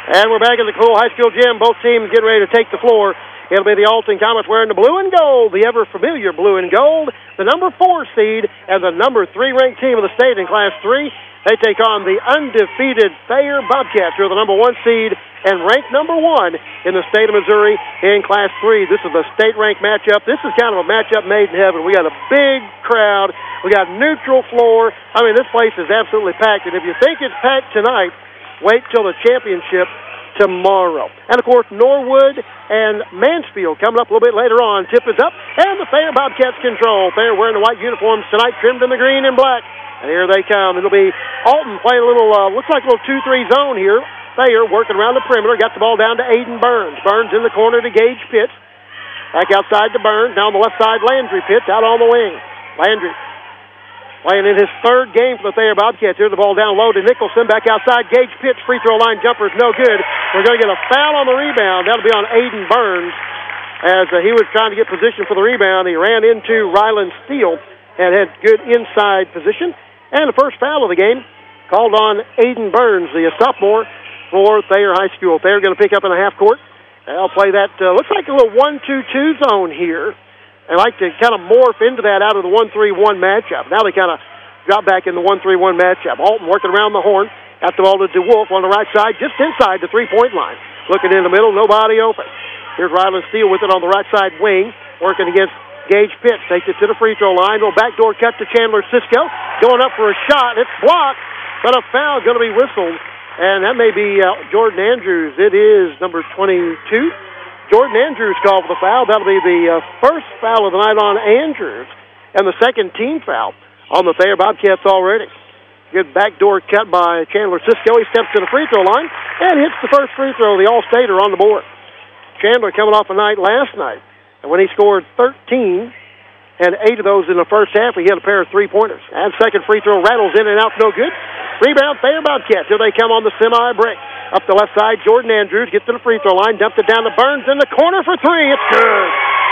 And we're back at the Cool High School gym. Both teams getting ready to take the floor. It'll be the Alton Comets wearing the blue and gold, the ever-familiar blue and gold, the number 4 seed, and the number 3 ranked team of the state in Class 3. They take on the undefeated Thayer Bobcats, who are the number 1 seed and ranked number 1 in the state of Missouri in Class 3. This is the state-ranked matchup. This is kind of a matchup made in heaven. We got a big crowd. We got neutral floor. I mean, this place is absolutely packed, and if you think it's packed tonight, wait till the championship tomorrow. And, of course, Norwood and Mansfield coming up a little bit later on. Tip is up, and the Thayer Bobcats control. Thayer wearing the white uniforms tonight, trimmed in the green and black. And here they come. It'll be Alton playing a little, looks like a little 2-3 zone here. Thayer working around the perimeter. Got the ball down to Aiden Burns. Burns in the corner to Gage Pitts. Back outside to Burns. Down the left side, Landry Pitts out on the wing. Landry playing in his 3rd game for the Thayer Bobcats. Here's the ball down low to Nicholson. Back outside, Gage Pitts. Free throw line jumper is no good. We're going to get a foul on the rebound. That'll be on Aiden Burns as he was trying to get position for the rebound. He ran into Ryland Steele and had good inside position. And the first foul of the game called on Aiden Burns, the sophomore for Thayer High School. Thayer going to pick up in a half court. They'll play that, looks like a little 1-2-2 zone here. They like to kind of morph into that out of the 1-3-1 matchup. Now they kind of drop back in the 1-3-1 matchup. Alton working around the horn. Got the ball to DeWolf on the right side, just inside the three-point line. Looking in the middle, nobody open. Here's Ryland Steele with it on the right side wing, working against Gage Pitts. Takes it to the free throw line. Little backdoor cut to Chandler Cisco. Going up for a shot. It's blocked, but a foul going to be whistled. And that may be Jordan Andrews. It is number 22. Jordan Andrews called for the foul. That'll be the first foul of the night on Andrews and the second team foul on the Thayer Bobcats already. Good backdoor cut by Chandler Cisco. He steps to the free throw line and hits the first free throw, the All-Stater on the board. Chandler coming off a night last night, and when he scored 13 and 8 of those in the first half, he had a pair of three-pointers. And second free throw rattles in and out, no good. Rebound, Thayer Bobcats. Here they come on the semi-break. Up the left side, Jordan Andrews gets to the free throw line, dumps it down to Burns in the corner for 3. It's good.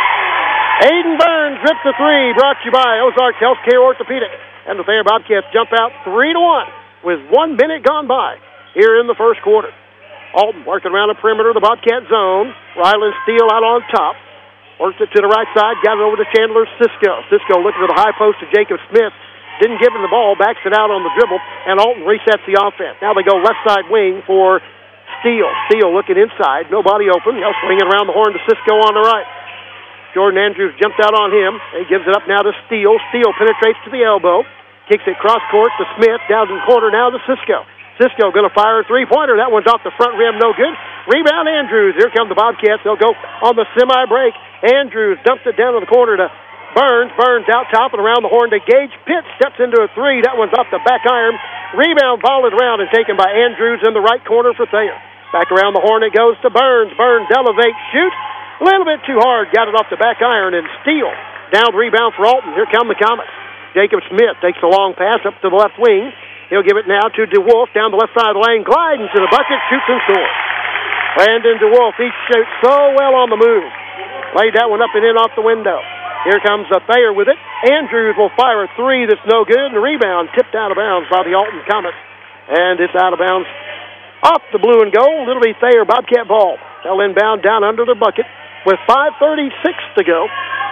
Aiden Burns rips the 3, brought to you by Ozarks Healthcare Orthopedic. And the Thayer Bobcats jump out 3-1 with 1 minute gone by here in the first quarter. Alton working around the perimeter of the Bobcat zone. Ryland Steele out on top. Works it to the right side, got it over to Chandler Cisco. Cisco looking to the high post to Jacob Smith. Didn't give him the ball, backs it out on the dribble, and Alton resets the offense. Now they go left side wing for Steele. Steele looking inside, nobody open. He'll swing it around the horn to Cisco on the right. Jordan Andrews jumped out on him. He gives it up now to Steele. Steele penetrates to the elbow, kicks it cross court to Smith, down in the corner now to Cisco. Cisco going to fire a three-pointer. That one's off the front rim, no good. Rebound Andrews. Here come the Bobcats. They'll go on the semi-break. Andrews dumps it down to the corner to Burns. Burns out top and around the horn to Gage Pitts. Steps into a 3. That one's off the back iron. Rebound volleyed around and taken by Andrews in the right corner for Thayer. Back around the horn it goes to Burns. Burns elevates, shoots. A little bit too hard. Got it off the back iron and Steele. Down rebound for Alton. Here come the Comets. Jacob Smith takes a long pass up to the left wing. He'll give it now to DeWolf down the left side of the lane. Gliding to the bucket, shoots and scores. Brandon DeWolf, he shoots so well on the move. Laid that one up and in off the window. Here comes Thayer with it. Andrews will fire a 3 that's no good, and the rebound tipped out of bounds by the Alton Comets. And it's out of bounds off the blue and gold. It'll be Thayer Bobcat ball. They'll inbound down under the bucket with 5:36 to go.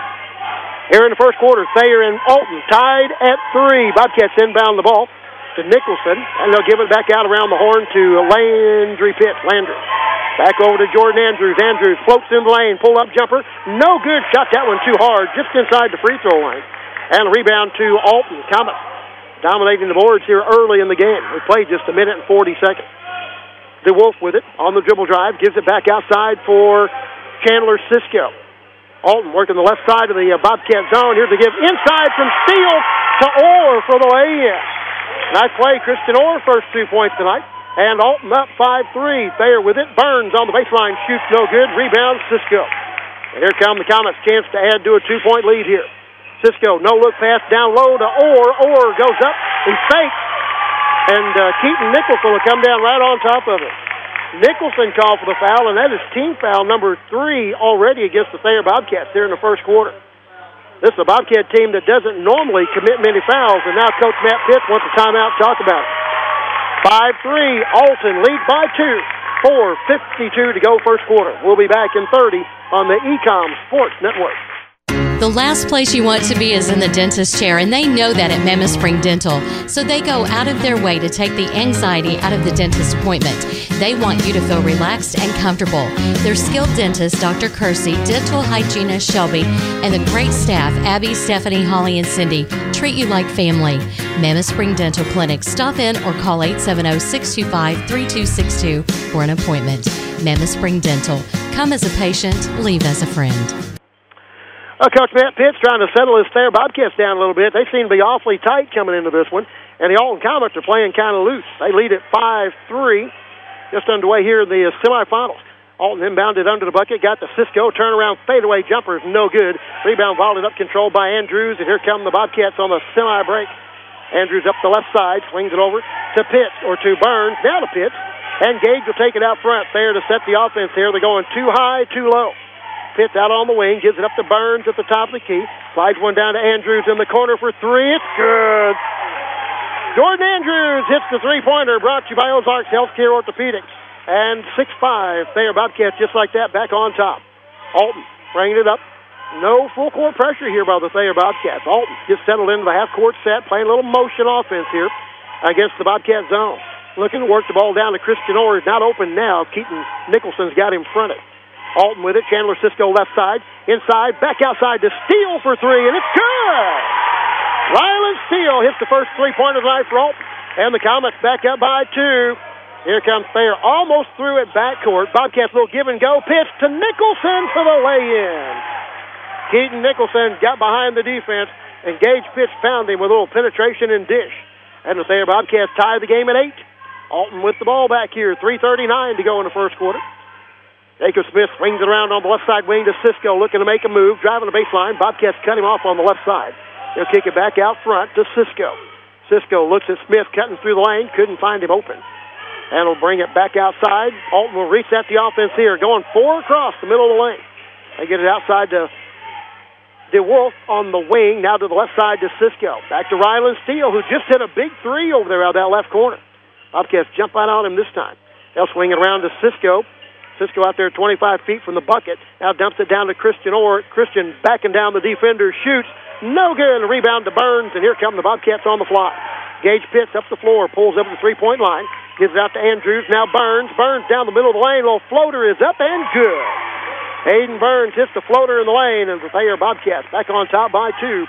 Here in the first quarter, Thayer and Alton tied at 3. Bobcats inbound the ball to Nicholson, and they'll give it back out around the horn to Landry Pitts. Landry. Back over to Jordan Andrews. Andrews floats in the lane, pull-up jumper. No good. Shot that one too hard, just inside the free throw line. And a rebound to Alton. Comets dominating the boards here early in the game. We played just a minute and 40 seconds. DeWolf with it on the dribble drive. Gives it back outside for Chandler Cisco. Alton working the left side of the Bobcat zone. Here's the give inside from Steele to Orr for the lay-in. Nice play, Christian Orr, first 2 points tonight. And Alton up 5-3. Thayer with it. Burns on the baseline. Shoots no good. Rebound, Cisco. And here come the Comets. Chance to add to a 2-point lead here. Cisco, no-look pass down low to Orr. Orr goes up. He fakes. And Keaton Nicholson will come down right on top of it. Nicholson called for the foul, and that is team foul number 3 already against the Thayer Bobcats here in the first quarter. This is a Bobcat team that doesn't normally commit many fouls, and now Coach Matt Pitts wants a timeout to talk about it. 5-3, Alton leads by 2. 4:52 to go first quarter. We'll be back in 30 on the Ecom Sports Network. The last place you want to be is in the dentist chair, and they know that at Mammoth Spring Dental. So they go out of their way to take the anxiety out of the dentist appointment. They want you to feel relaxed and comfortable. Their skilled dentist, Dr. Kersey, dental hygienist Shelby, and the great staff, Abby, Stephanie, Holly, and Cindy, treat you like family. Mammoth Spring Dental Clinic. Stop in or call 870-625-3262 for an appointment. Mammoth Spring Dental. Come as a patient, leave as a friend. Coach Matt Pitts trying to settle his Thayer Bobcats down a little bit. They seem to be awfully tight coming into this one, and the Alton Comets are playing kind of loose. They lead at 5-3, just underway here in the semifinals. Alton inbounded under the bucket, got the Cisco turnaround fadeaway jumper, no good. Rebound volleyed up, controlled by Andrews, and here come the Bobcats on the semi-break. Andrews up the left side, swings it over to Pitts, or to Burns, now to Pitts, and Gage will take it out front. Thayer to set the offense here. They're going too high, too low. Pitts out on the wing, gives it up to Burns at the top of the key. Slides one down to Andrews in the corner for three. It's good. Jordan Andrews hits the three-pointer, brought to you by Ozarks Healthcare Orthopedics. And 6-5, Thayer Bobcats just like that, back on top. Alton bringing it up. No full-court pressure here by the Thayer Bobcats. Alton just settled into the half-court set, playing a little motion offense here against the Bobcat zone. Looking to work the ball down to Christian Orr. He's not open now. Keaton Nicholson's got him fronted. Alton with it. Chandler Cisco left side. Inside. Back outside to Steele for three. And it's good! Rylan Steele hits the first three-pointer tonight for Alton. And the Comets back up by two. Here comes Thayer. Almost through at backcourt. Bobcats little give and go. Pitch to Nicholson for the lay-in. Keaton Nicholson got behind the defense. And Gage Pitts found him with a little penetration and dish. And the Thayer Bobcats tied the game at 8. Alton with the ball back here. 3:39 to go in the first quarter. Jacob Smith swings it around on the left side wing to Cisco, looking to make a move, driving the baseline. Bobcats cut him off on the left side. He'll kick it back out front to Cisco. Cisco looks at Smith cutting through the lane, couldn't find him open. And will bring it back outside. Alton will reset the offense here, going four across the middle of the lane. They get it outside to DeWolf on the wing, now to the left side to Cisco. Back to Rylan Steele, who just hit a big three over there out of that left corner. Bobcats jump out on him this time. They'll swing it around to Cisco. Cisco out there 25 feet from the bucket. Now dumps it down to Christian Orr. Christian backing down the defender, shoots. No good. A rebound to Burns, and here come the Bobcats on the fly. Gage Pitts up the floor, pulls up the three-point line. Gives it out to Andrews. Now Burns. Burns down the middle of the lane. Little floater is up and good. Aiden Burns hits the floater in the lane, and the Thayer Bobcats back on top by two.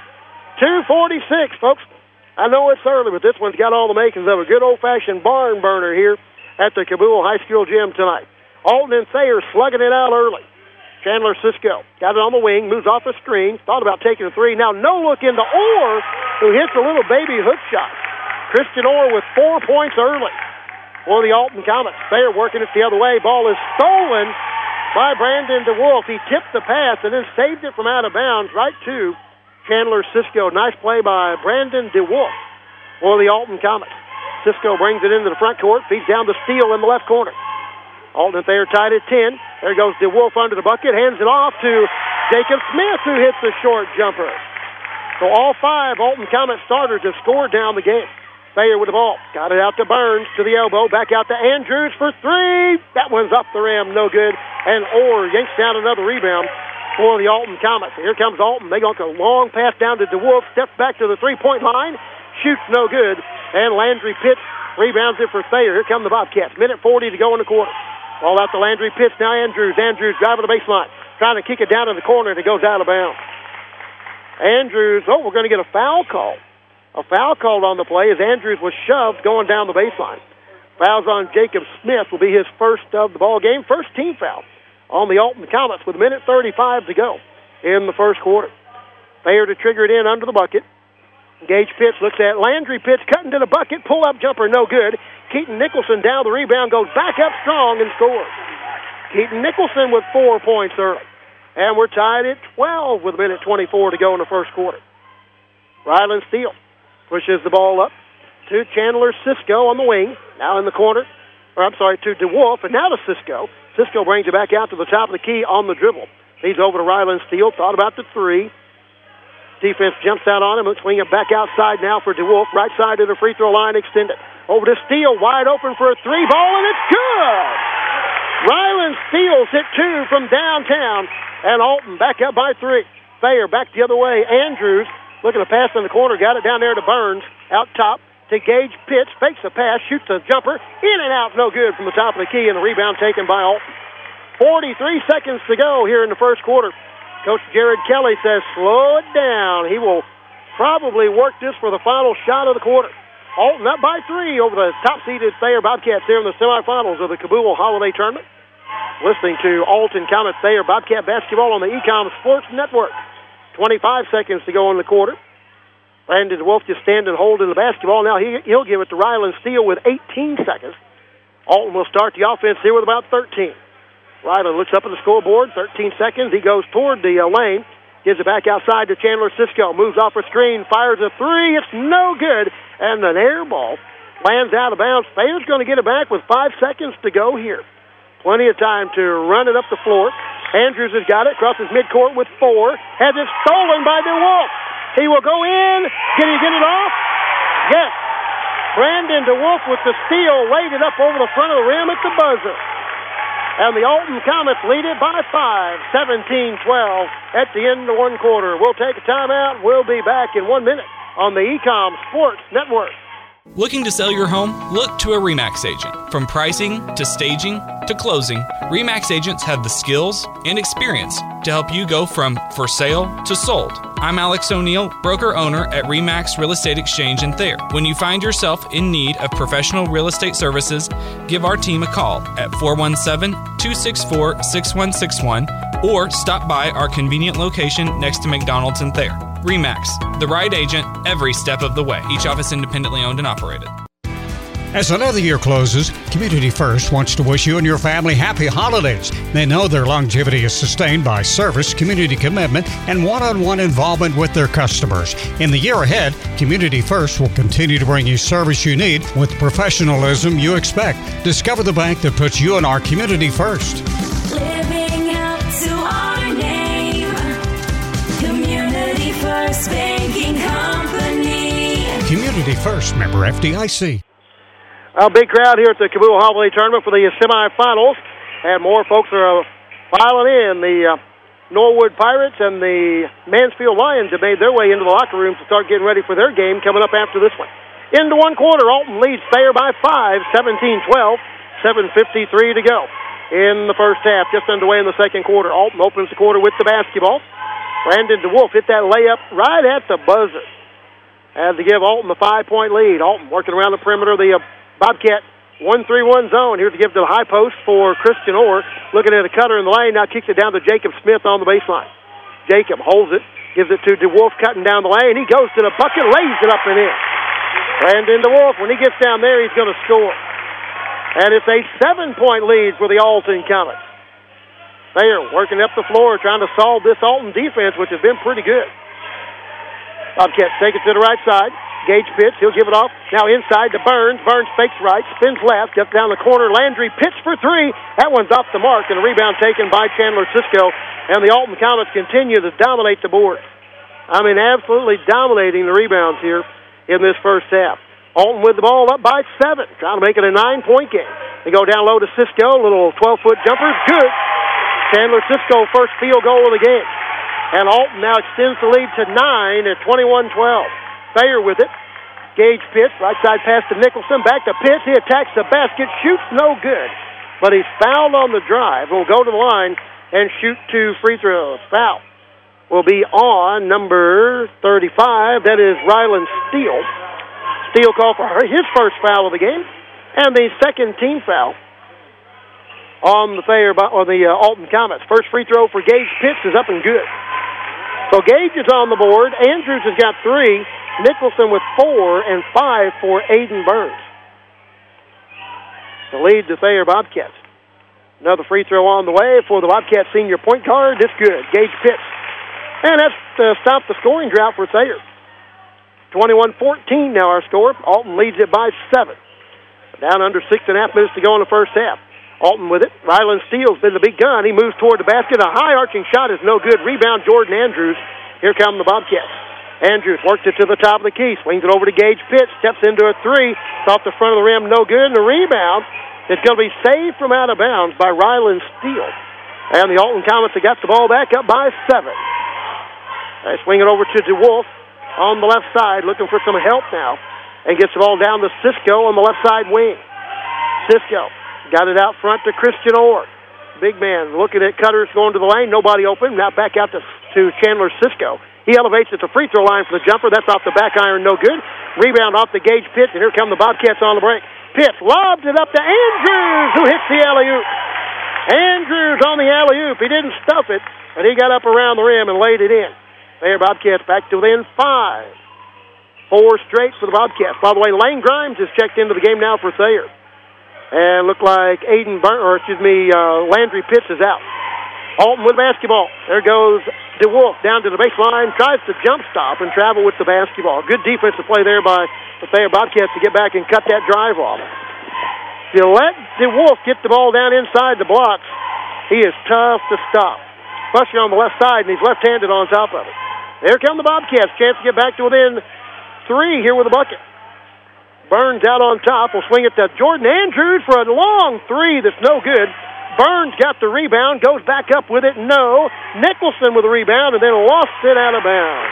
2:46, folks. I know it's early, but this one's got all the makings of a good old-fashioned barn burner here at the Cabool High School gym tonight. Alton and Thayer slugging it out early. Chandler Cisco got it on the wing, moves off the screen, thought about taking a three. Now no look into Orr, who hits a little baby hook shot. Christian Orr with 4 points early for the Alton Comets. Thayer working it the other way. Ball is stolen by Brandon DeWolf. He tipped the pass and then saved it from out of bounds right to Chandler Cisco. Nice play by Brandon DeWolf for the Alton Comets. Cisco brings it into the front court, feeds down to Steele in the left corner. Alton and Thayer tied at 10. There goes DeWolf under the bucket, hands it off to Jacob Smith, who hits the short jumper. So all five Alton Comets starters have scored down the game. Thayer with the ball. Got it out to Burns, to the elbow. Back out to Andrews for three. That one's off the rim, no good. And Orr yanks down another rebound for the Alton Comets. Here comes Alton. They got a long pass down to DeWolf. Steps back to the three-point line. Shoots no good. And Landry Pitts rebounds it for Thayer. Here come the Bobcats. 1:40 to go in the quarter. Ball out to Landry Pitts. Now Andrews. Andrews driving the baseline. Trying to kick it down in the corner, and it goes out of bounds. Andrews, we're going to get a foul call. A foul called on the play as Andrews was shoved going down the baseline. Fouls on Jacob Smith will be his first of the ball game. First team foul on the Alton Comets with 1:35 to go in the first quarter. Thayer to trigger it in under the bucket. Gage Pitts looks at Landry Pitts cutting to the bucket. Pull-up jumper, no good. Keaton Nicholson down the rebound, goes back up strong and scores. Keaton Nicholson with 4 points early. And we're tied at 12 with 1:24 to go in the first quarter. Rylan Steele pushes the ball up to Chandler Cisco on the wing. Now in the corner. To DeWolf, and now to Cisco. Cisco brings it back out to the top of the key on the dribble. He's over to Rylan Steele. Thought about the three. Defense jumps out on him. Let's swing it back outside now for DeWolf. Right side of the free throw line extended. Over to Steele. Wide open for a three ball, and it's good! Steals it 2 from downtown. And Alton back up by 3. Thayer back the other way. Andrews looking to pass in the corner. Got it down there to Burns. Out top to Gage Pitts. Fakes a pass. Shoots a jumper. In and out. No good from the top of the key. And the rebound taken by Alton. 43 seconds to go here in the first quarter. Coach Jared Kelly says slow it down. He will probably work this for the final shot of the quarter. Alton up by 3 over the top-seeded Thayer Bobcats here in the semifinals of the Cabool Holiday Tournament. Listening to Alton Comet Thayer Bobcat basketball on the Ecom Sports Network. 25 seconds to go in the quarter. Brandon Wolf just standing holding the basketball. Now he'll give it to Ryland Steele with 18 seconds. Alton will start the offense here with about 13. Ryland looks up at the scoreboard, 13 seconds. He goes toward the lane. Gives it back outside to Chandler Cisco. Moves off a screen. Fires a 3. It's no good. And an air ball lands out of bounds. Thayer's going to get it back with 5 seconds to go here. Plenty of time to run it up the floor. Andrews has got it. Crosses midcourt with 4. Has it stolen by DeWolf. He will go in. Can he get it off? Yes. Brandon DeWolf with the steal. Laid it up over the front of the rim at the buzzer. And the Alton Comets lead it by 5, 17-12 at the end of one quarter. We'll take a timeout. We'll be back in 1 minute on the Ecom Sports Network. Looking to sell your home? Look to a RE/MAX agent. From pricing to staging to closing, RE/MAX agents have the skills and experience to help you go from for sale to sold. I'm Alex O'Neill, broker-owner at RE/MAX Real Estate Exchange in Thayer. When you find yourself in need of professional real estate services, give our team a call at 417-264-6161 or stop by our convenient location next to McDonald's in Thayer. RE/MAX, the right agent every step of the way. Each office independently owned and operated. As another year closes, Community First wants to wish you and your family happy holidays. They know their longevity is sustained by service, community commitment, and one-on-one involvement with their customers. In the year ahead, Community First will continue to bring you service you need with professionalism you expect. Discover the bank that puts you and our community first. Living up to our name, Community First Banking Company. Community First, member FDIC. A big crowd here at the Cabool Holiday Tournament for the semifinals, and more folks are filing in. The Norwood Pirates and the Mansfield Lions have made their way into the locker room to start getting ready for their game coming up after this one. Into one quarter, Alton leads Thayer by 5, 17-12, 7:53 to go in the first half. Just underway in the second quarter. Alton opens the quarter with the basketball. Brandon DeWolf hit that layup right at the buzzer. Had to give Alton the 5-point lead. Alton working around the perimeter of the Bobcat 1-3-1 zone. Here to give to the high post for Christian Orr. Looking at a cutter in the lane. Now kicks it down to Jacob Smith on the baseline. Jacob holds it. Gives it to DeWolf cutting down the lane. He goes to the bucket. Lays it up and in. Brandon DeWolf, when he gets down there, he's going to score. And it's a 7-point lead for the Alton Comets. They are working up the floor trying to solve this Alton defense, which has been pretty good. Bobcats take it to the right side. Gage Pitts, he'll give it off. Now inside to Burns. Burns fakes right, spins left, gets down the corner. Landry Pitts for 3. That one's off the mark, and a rebound taken by Chandler Cisco. And the Alton Comets continue to dominate the board. I mean, absolutely dominating the rebounds here in this first half. Alton with the ball up by 7, trying to make it a 9-point game. They go down low to Cisco, little 12-foot jumper, good. Chandler Cisco, first field goal of the game. And Alton now extends the lead to 9 at 21-12. Thayer with it. Gage Pitts, right side pass to Nicholson. Back to Pitts. He attacks the basket. Shoots no good. But he's fouled on the drive. Will go to the line and shoot 2 free throws. Foul will be on number 35. That is Ryland Steele. Steele called for his first foul of the game. And the second team foul on the Alton Comets. First free throw for Gage Pitts is up and good. So Gage is on the board. Andrews has got 3. Nicholson with 4 and 5 for Aiden Burns. The lead to Thayer Bobcats. Another free throw on the way for the Bobcats senior point guard. It's good. Gage Pitts. And that's stopped the scoring drought for Thayer. 21-14 now our score. Alton leads it by 7. Down under 6.5 minutes to go in the first half. Alton with it. Ryland Steele's been the big gun. He moves toward the basket. A high arching shot is no good. Rebound Jordan Andrews. Here come the Bobcats. Andrews worked it to the top of the key. Swings it over to Gage Pitts. Steps into a 3. It's off the front of the rim. No good. And the rebound It's going to be saved from out of bounds by Ryland Steele. And the Alton Comets have got the ball back up by 7. They swing it over to DeWolf on the left side, looking for some help now. And gets the ball down to Cisco on the left side wing. Cisco got it out front to Christian Orr. Big man looking at Cutters going to the lane. Nobody open. Now back out to Chandler Cisco. He elevates at the free throw line for the jumper. That's off the back iron. No good. Rebound off the Gage Pitts. And here come the Bobcats on the break. Pitts lobs it up to Andrews, who hits the alley-oop. Andrews on the alley-oop. He didn't stuff it, but he got up around the rim and laid it in. There, Bobcats back to within 5. 4 straight for the Bobcats. By the way, Lane Grimes is checked into the game now for Thayer. And looked like Landry Pitts is out. Alton with basketball. There goes DeWolf down to the baseline, tries to jump stop and travel with the basketball. Good defensive play there by the Thayer Bobcats to get back and cut that drive off. To let DeWolf get the ball down inside the blocks, he is tough to stop. Especially on the left side, and he's left-handed on top of it. There come the Bobcats. Chance to get back to within 3 here with a bucket. Burns out on top. Will swing it to Jordan Andrews for a long 3 that's no good. Burns got the rebound, goes back up with it. No. Nicholson with the rebound and then lost it out of bounds.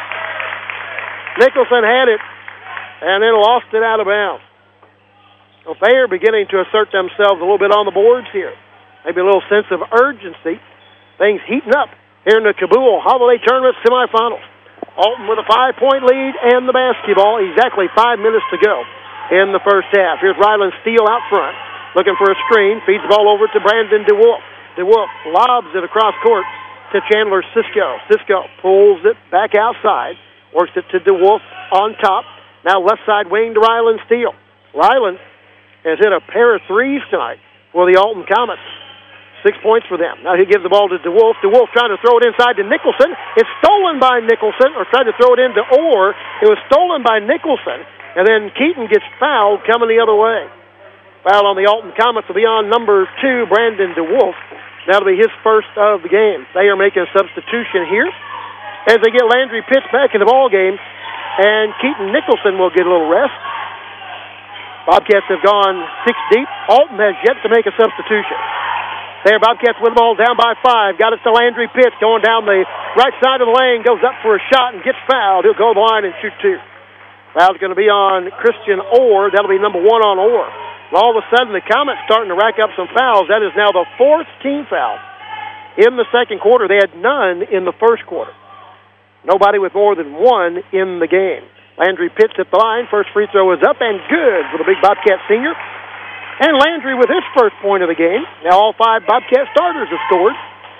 Nicholson had it and then lost it out of bounds. Well, they are beginning to assert themselves a little bit on the boards here. Maybe a little sense of urgency. Things heating up here in the Cabool Holiday Tournament semifinals. Alton with a 5-point lead and the basketball. Exactly 5 minutes to go in the first half. Here's Ryland Steele out front, looking for a screen. Feeds the ball over to Brandon DeWolf. DeWolf lobs it across court to Chandler Cisco. Cisco pulls it back outside, works it to DeWolf on top. Now left side wing to Ryland Steele. Ryland has hit a pair of threes tonight for the Alton Comets. 6 points for them. Now he gives the ball to DeWolf. DeWolf trying to throw it inside to Nicholson. It's stolen by Nicholson, or tried to throw it into Orr. It was stolen by Nicholson. And then Keaton gets fouled coming the other way. Foul on the Alton Comets will be on number 2, Brandon DeWolf. That'll be his first of the game. They are making a substitution here as they get Landry Pitts back in the ball game. And Keaton Nicholson will get a little rest. Bobcats have gone 6 deep. Alton has yet to make a substitution. There, Bobcats with the ball down by 5. Got it to Landry Pitts going down the right side of the lane. Goes up for a shot and gets fouled. He'll go to the line and shoot 2. Foul's going to be on Christian Orr. That'll be number 1 on Orr. All of a sudden, the Comets starting to rack up some fouls. That is now the 4th team foul in the second quarter. They had none in the first quarter. Nobody with more than 1 in the game. Landry Pitts at the line. First free throw is up and good for the big Bobcat senior. And Landry with his first point of the game. Now all 5 Bobcat starters have scored.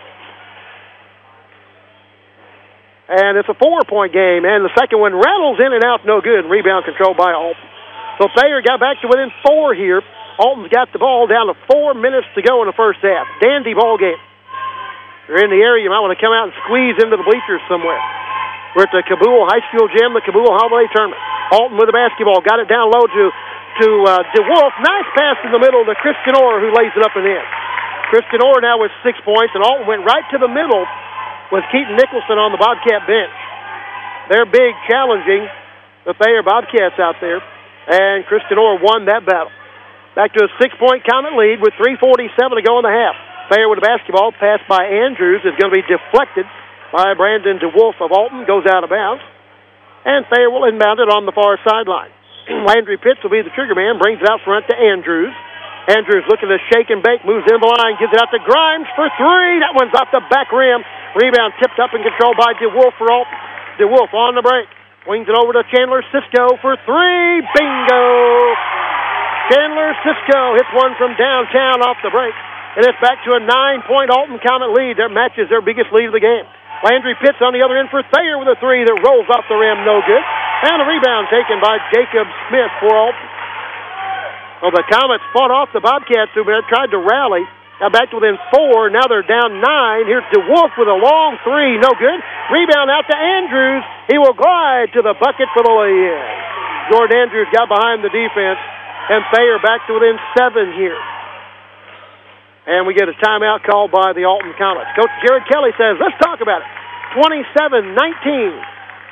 And it's a 4-point game. And the second one rattles in and out, no good. Rebound controlled by Alton. So Thayer got back to within 4 here. Alton's got the ball down to 4 minutes to go in the first half. Dandy ball game. If you're in the area, you might want to come out and squeeze into the bleachers somewhere. We're at the Cabool High School Gym, the Cabool Holiday Tournament. Alton with the basketball. Got it down low to DeWolf. Nice pass in the middle to Christian Orr, who lays it up and in. Christian Orr now with 6 points, and Alton went right to the middle with Keaton Nicholson on the Bobcat bench. They're big, challenging the Thayer Bobcats out there, and Christian Orr won that battle. Back to a 6-point Comet lead with 3:47 to go in the half. Thayer with the basketball, passed by Andrews, is going to be deflected by Brandon DeWolf of Alton, goes out of bounds, and Thayer will inbound it on the far sideline. Landry Pitts will be the trigger man, brings it out front to Andrews. Andrews looking to shake and bake, moves in the line, gives it out to Grimes for 3. That one's off the back rim. Rebound tipped up and controlled by DeWolf for Alton. DeWolf on the break. Wings it over to Chandler Cisco for 3. Bingo! Chandler Cisco hits one from downtown off the break. And it's back to a 9-point Alton Comet lead. That matches their biggest lead of the game. Landry Pitts on the other end for Thayer with a 3 that rolls off the rim, no good. And a rebound taken by Jacob Smith for Alton. Well, the Comets fought off the Bobcats who tried to rally. Now back to within 4. Now they're down 9. Here's DeWolf with a long 3, no good. Rebound out to Andrews. He will glide to the bucket for the lay-in. Jordan Andrews got behind the defense, and Thayer back to within 7 here. And we get a timeout called by the Alton Comets. Coach Jared Kelly says, let's talk about it. 27-19.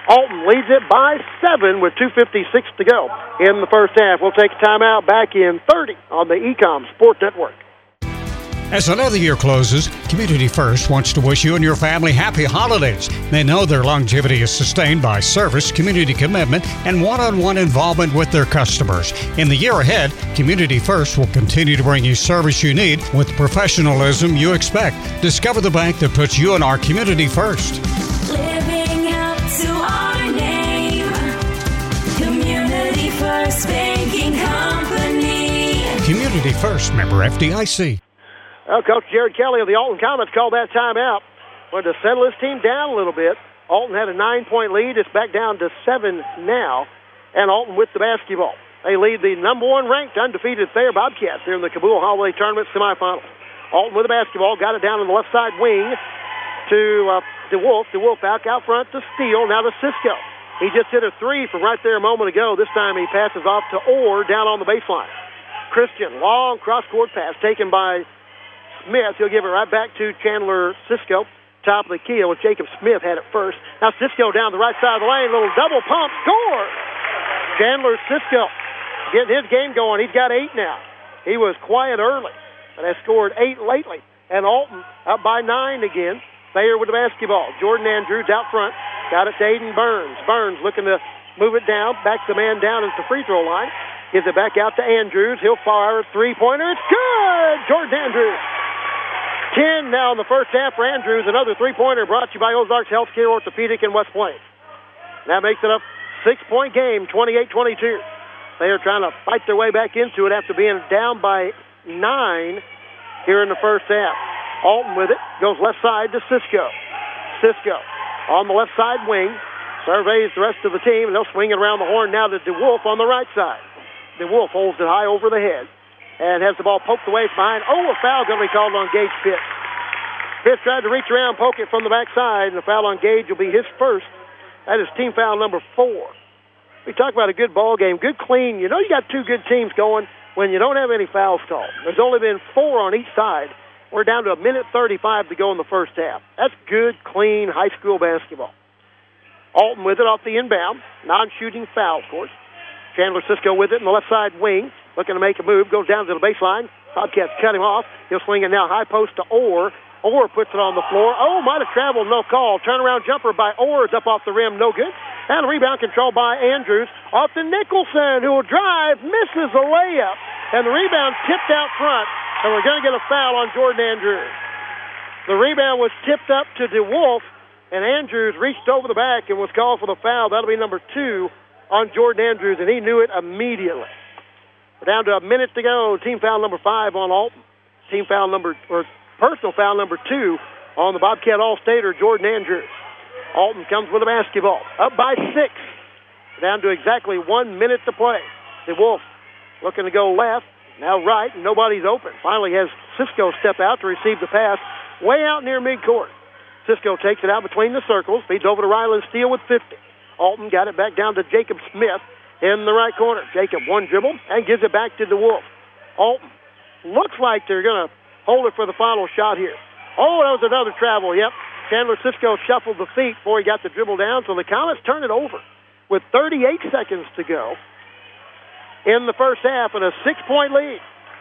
Alton leads it by 7 with 2:56 to go in the first half. We'll take a timeout back in 30 on the Ecom Sport Network. As another year closes, Community First wants to wish you and your family happy holidays. They know their longevity is sustained by service, community commitment, and one-on-one involvement with their customers. In the year ahead, Community First will continue to bring you service you need with the professionalism you expect. Discover the bank that puts you and our community first. Living up to our name. Community First Banking Company. Community First, member FDIC. Well, Coach Jared Kelly of the Alton Comets called that timeout. Wanted to settle his team down a little bit. Alton had a 9-point lead. It's back down to 7 now. And Alton with the basketball. They lead the number 1 ranked undefeated Thayer Bobcats here in the Cabool Holiday Tournament semifinals. Alton with the basketball. Got it down on the left side wing to DeWolf. DeWolf back out front to Steele. Now to Cisco. He just hit a 3 from right there a moment ago. This time he passes off to Orr down on the baseline. Christian, long cross-court pass taken by Smith. He'll give it right back to Chandler Cisco. Top of the key with Jacob Smith had it first. Now Cisco down the right side of the lane. Little double pump. Score! Chandler Cisco getting his game going. He's got 8 now. He was quiet early, but has scored 8 lately. And Alton up by 9 again. Thayer with the basketball. Jordan Andrews out front. Got it to Aiden Burns. Burns looking to move it down. Back the man down at the free throw line. Gives it back out to Andrews. He'll fire a 3-pointer. It's good! Jordan Andrews. 10 now in the first half for Andrews. Another 3-pointer brought to you by Ozarks Healthcare Orthopedic in West Plains. That makes it a 6-point game, 28-22. They are trying to fight their way back into it after being down by 9 here in the first half. Alton with it, goes left side to Cisco. Cisco on the left side wing. Surveys the rest of the team, and they'll swing it around the horn now to DeWolf on the right side. DeWolf holds it high over the head and has the ball poked away from behind. Oh, a foul going to be called on Gage Pitts. Pitts tried to reach around, poke it from the backside, and the foul on Gage will be his first. That is team foul number 4. We talk about a good ball game, good clean. You know you got 2 good teams going when you don't have any fouls called. There's only been 4 on each side. We're down to a minute 35 to go in the first half. That's good, clean high school basketball. Alton with it off the inbound. Non-shooting foul, of course. Chandler Cisco with it in the left side wing. Looking to make a move. Goes down to the baseline. Bobcats cut him off. He'll swing it now high post to Orr. Orr puts it on the floor. Oh, might have traveled, no call. Turnaround jumper by Orr is up off the rim, no good. And a rebound control by Andrews. Off to Nicholson, who will drive, misses a layup. And the rebound tipped out front. And we're going to get a foul on Jordan Andrews. The rebound was tipped up to DeWolf. And Andrews reached over the back and was called for the foul. That'll be number 2 on Jordan Andrews, and he knew it immediately. We're down to a minute to go. Team foul number 5 on Alton. Personal foul number 2 on the Bobcat All-Stater, Jordan Andrews. Alton comes with a basketball. Up by 6. Down to exactly 1 minute to play. DeWolf looking to go left. Now right, and nobody's open. Finally has Cisco step out to receive the pass way out near midcourt. Cisco takes it out between the circles. Feeds over to Ryland Steele with 50. Alton got it back down to Jacob Smith in the right corner. Jacob one dribble and gives it back to DeWolf. Alton looks like they're going to hold it for the final shot here. Oh, that was another travel. Yep. Chandler Cisco shuffled the feet before he got the dribble down, so the Comets turn it over with 38 seconds to go in the first half and a 6-point lead.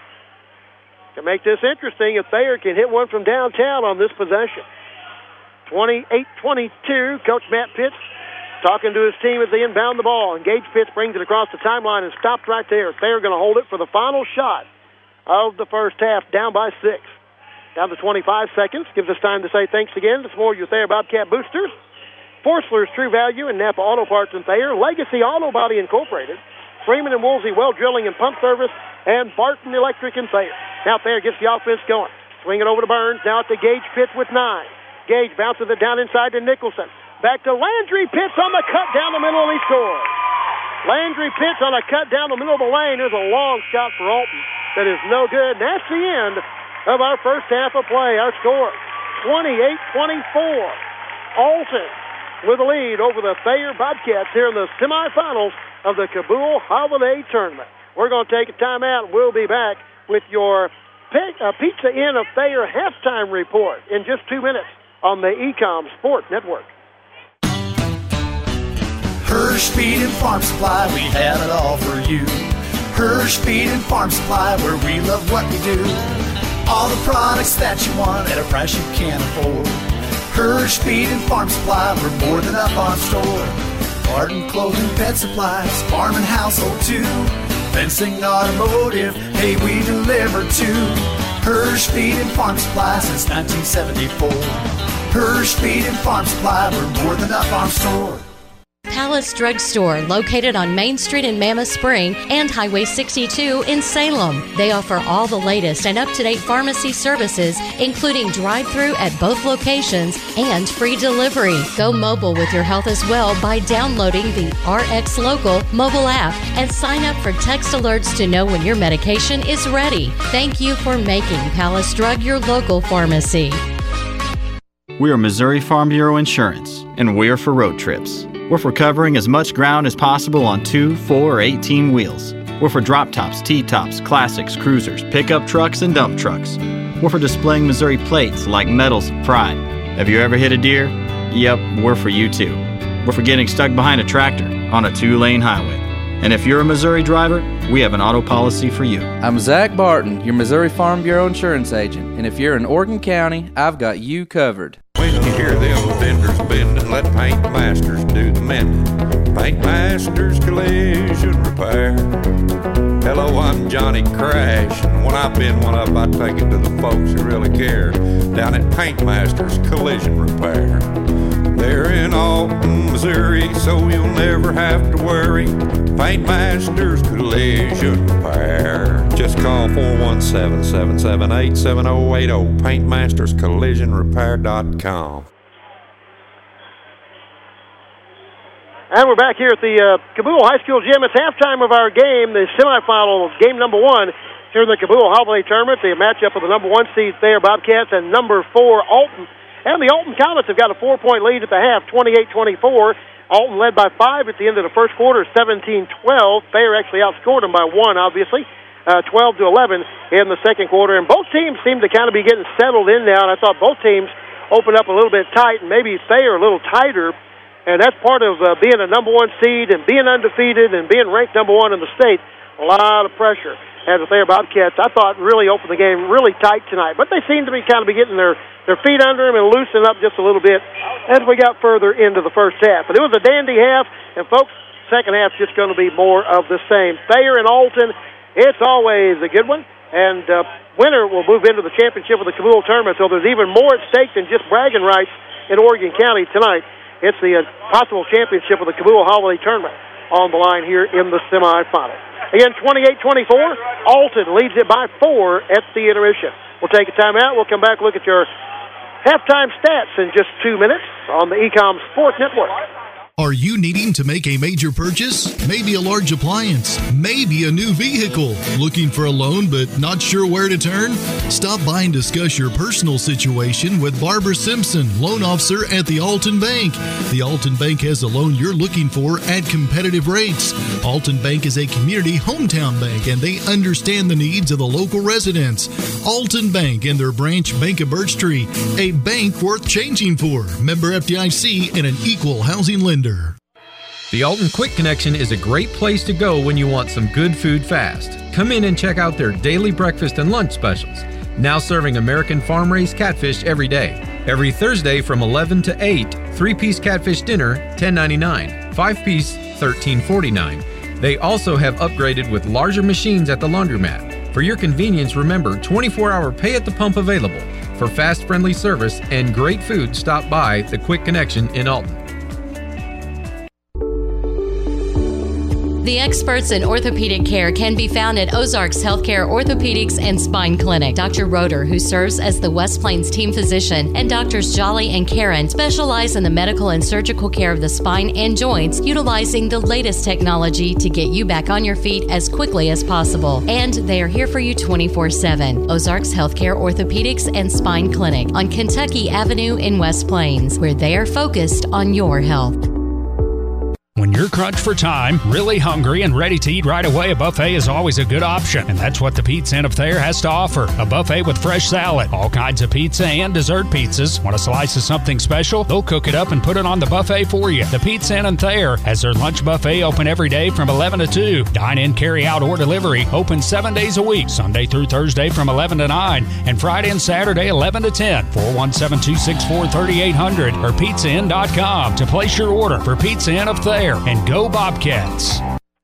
To make this interesting, if Thayer can hit one from downtown on this possession. 28-22, Coach Matt Pitts talking to his team as they inbound the ball. And Gage Pitts brings it across the timeline and stopped right there. Thayer going to hold it for the final shot of the first half, down by 6. Down to 25 seconds. Gives us time to say thanks again to some more of your Thayer Bobcat boosters. Forstler's True Value and Napa Auto Parts in Thayer. Legacy Auto Body Incorporated. Freeman and Woolsey Well Drilling and Pump Service. And Barton Electric in Thayer. Now Thayer gets the offense going. Swing it over to Burns. Now at the Gage Pitts with 9. Gage bounces it down inside to Nicholson. Back to Landry Pitts on the cut down the middle, and he scores. Landry Pitts on a cut down the middle of the lane. There's a long shot for Alton that is no good. And that's the end of our first half of play. Our score, 28-24. Alton with a lead over the Thayer Bobcats here in the semifinals of the Cabool Holiday Tournament. We're going to take a timeout. We'll be back with your Pizza Inn of Thayer halftime report in just 2 minutes on the Ecom Sport Network. Hirsch Feed and Farm Supply, we have it all for you. Hirsch Feed and Farm Supply, where we love what we do. All the products that you want at a price you can't afford. Hirsch Feed and Farm Supply, we're more than a farm store. Garden, clothing, pet supplies, farm and household too. Fencing, automotive, hey, we deliver too. Hirsch Feed and Farm Supply since 1974. Hirsch Feed and Farm Supply, we're more than a farm store. Palace Drug Store, located on Main Street in Mammoth Spring and Highway 62 in Salem. They offer all the latest and up-to-date pharmacy services, including drive-through at both locations and free delivery. Go mobile with your health as well by downloading the RX Local mobile app and sign up for text alerts to know when your medication is ready. Thank you for making Palace Drug your local pharmacy. We are Missouri Farm Bureau Insurance, and we're for road trips. We're for covering as much ground as possible on 2, 4, or 18 wheels. We're for drop tops, T-tops, classics, cruisers, pickup trucks, and dump trucks. We're for displaying Missouri plates like medals of pride. Have you ever hit a deer? Yep, we're for you too. We're for getting stuck behind a tractor on a 2-lane highway. And if you're a Missouri driver, we have an auto policy for you. I'm Zach Barton, your Missouri Farm Bureau insurance agent. And if you're in Organ County, I've got you covered. When you hear them vendors bending, let Paint Masters do the mending. Paint Masters Collision Repair. Hello, I'm Johnny Crash, and when I've been one up, I take it to the folks who really care. Down at Paint Masters Collision Repair. They're in Alton, Missouri, so you'll never have to worry. Paint Masters Collision Repair. Just call 417-778-7080. PaintMastersCollisionRepair.com. And we're back here at the Cabool High School Gym. It's halftime of our game, the semifinal of game number 1 here in the Cabool Holiday Tournament. The matchup of the number 1 seed Thayer Bobcats and number 4 Alton. And the Alton Comets have got a 4-point lead at the half, 28-24. Alton led by 5 at the end of the first quarter, 17-12. Thayer actually outscored them by 1, obviously, 12-11 in the second quarter. And both teams seem to kind of be getting settled in now. And I thought both teams opened up a little bit tight, and maybe Thayer a little tighter. And that's part of being a number 1 seed and being undefeated and being ranked number 1 in the state. A lot of pressure. And the Thayer Bobcats, I thought, really opened the game really tight tonight. But they seem to be kind of getting their feet under them and loosening up just a little bit as we got further into the first half. But it was a dandy half, and, folks, second half's just going to be more of the same. Thayer and Alton, it's always a good one. And winner will move into the championship of the Cabool Tournament, so there's even more at stake than just bragging rights in Oregon County tonight. It's the possible championship of the Cabool Holiday Tournament on the line here in the semifinal. Again, 28-24, Alton leads it by 4 at the intermission. We'll take a timeout. We'll come back, look at your halftime stats in just 2 minutes on the Ecom Sports Network. Are you needing to make a major purchase? Maybe a large appliance, maybe a new vehicle. Looking for a loan but not sure where to turn? Stop by and discuss your personal situation with Barbara Simpson, loan officer at the Alton Bank. The Alton Bank has the loan you're looking for at competitive rates. Alton Bank is a community hometown bank, and they understand the needs of the local residents. Alton Bank and their branch Bank of Birch Tree, a bank worth changing for. Member FDIC and an equal housing lender. The Alton Quick Connection is a great place to go when you want some good food fast. Come in and check out their daily breakfast and lunch specials. Now serving American farm-raised catfish every day. Every Thursday from 11 to 8, 3-piece catfish dinner, $10.99. 5-piece, $13.49. They also have upgraded with larger machines at the laundromat. For your convenience, remember 24-hour pay at the pump available. For fast, friendly service and great food, stop by the Quick Connection in Alton. The experts in orthopedic care can be found at Ozarks Healthcare Orthopedics and Spine Clinic. Dr. Roeder, who serves as the West Plains team physician, and Drs. Jolly and Karen specialize in the medical and surgical care of the spine and joints, utilizing the latest technology to get you back on your feet as quickly as possible. And they are here for you 24/7. Ozarks Healthcare Orthopedics and Spine Clinic on Kentucky Avenue in West Plains, where they are focused on your health. When you're crunched for time, really hungry, and ready to eat right away, a buffet is always a good option. And that's what the Pizza Inn of Thayer has to offer. A buffet with fresh salad, all kinds of pizza and dessert pizzas. Want a slice of something special? They'll cook it up and put it on the buffet for you. The Pizza Inn of Thayer has their lunch buffet open every day from 11 to 2. Dine in, carry out, or delivery. Open 7 days a week, Sunday through Thursday from 11 to 9. And Friday and Saturday 11 to 10. 417-264-3800 or pizzainn.com to place your order for Pizza Inn of Thayer. And go Bobcats.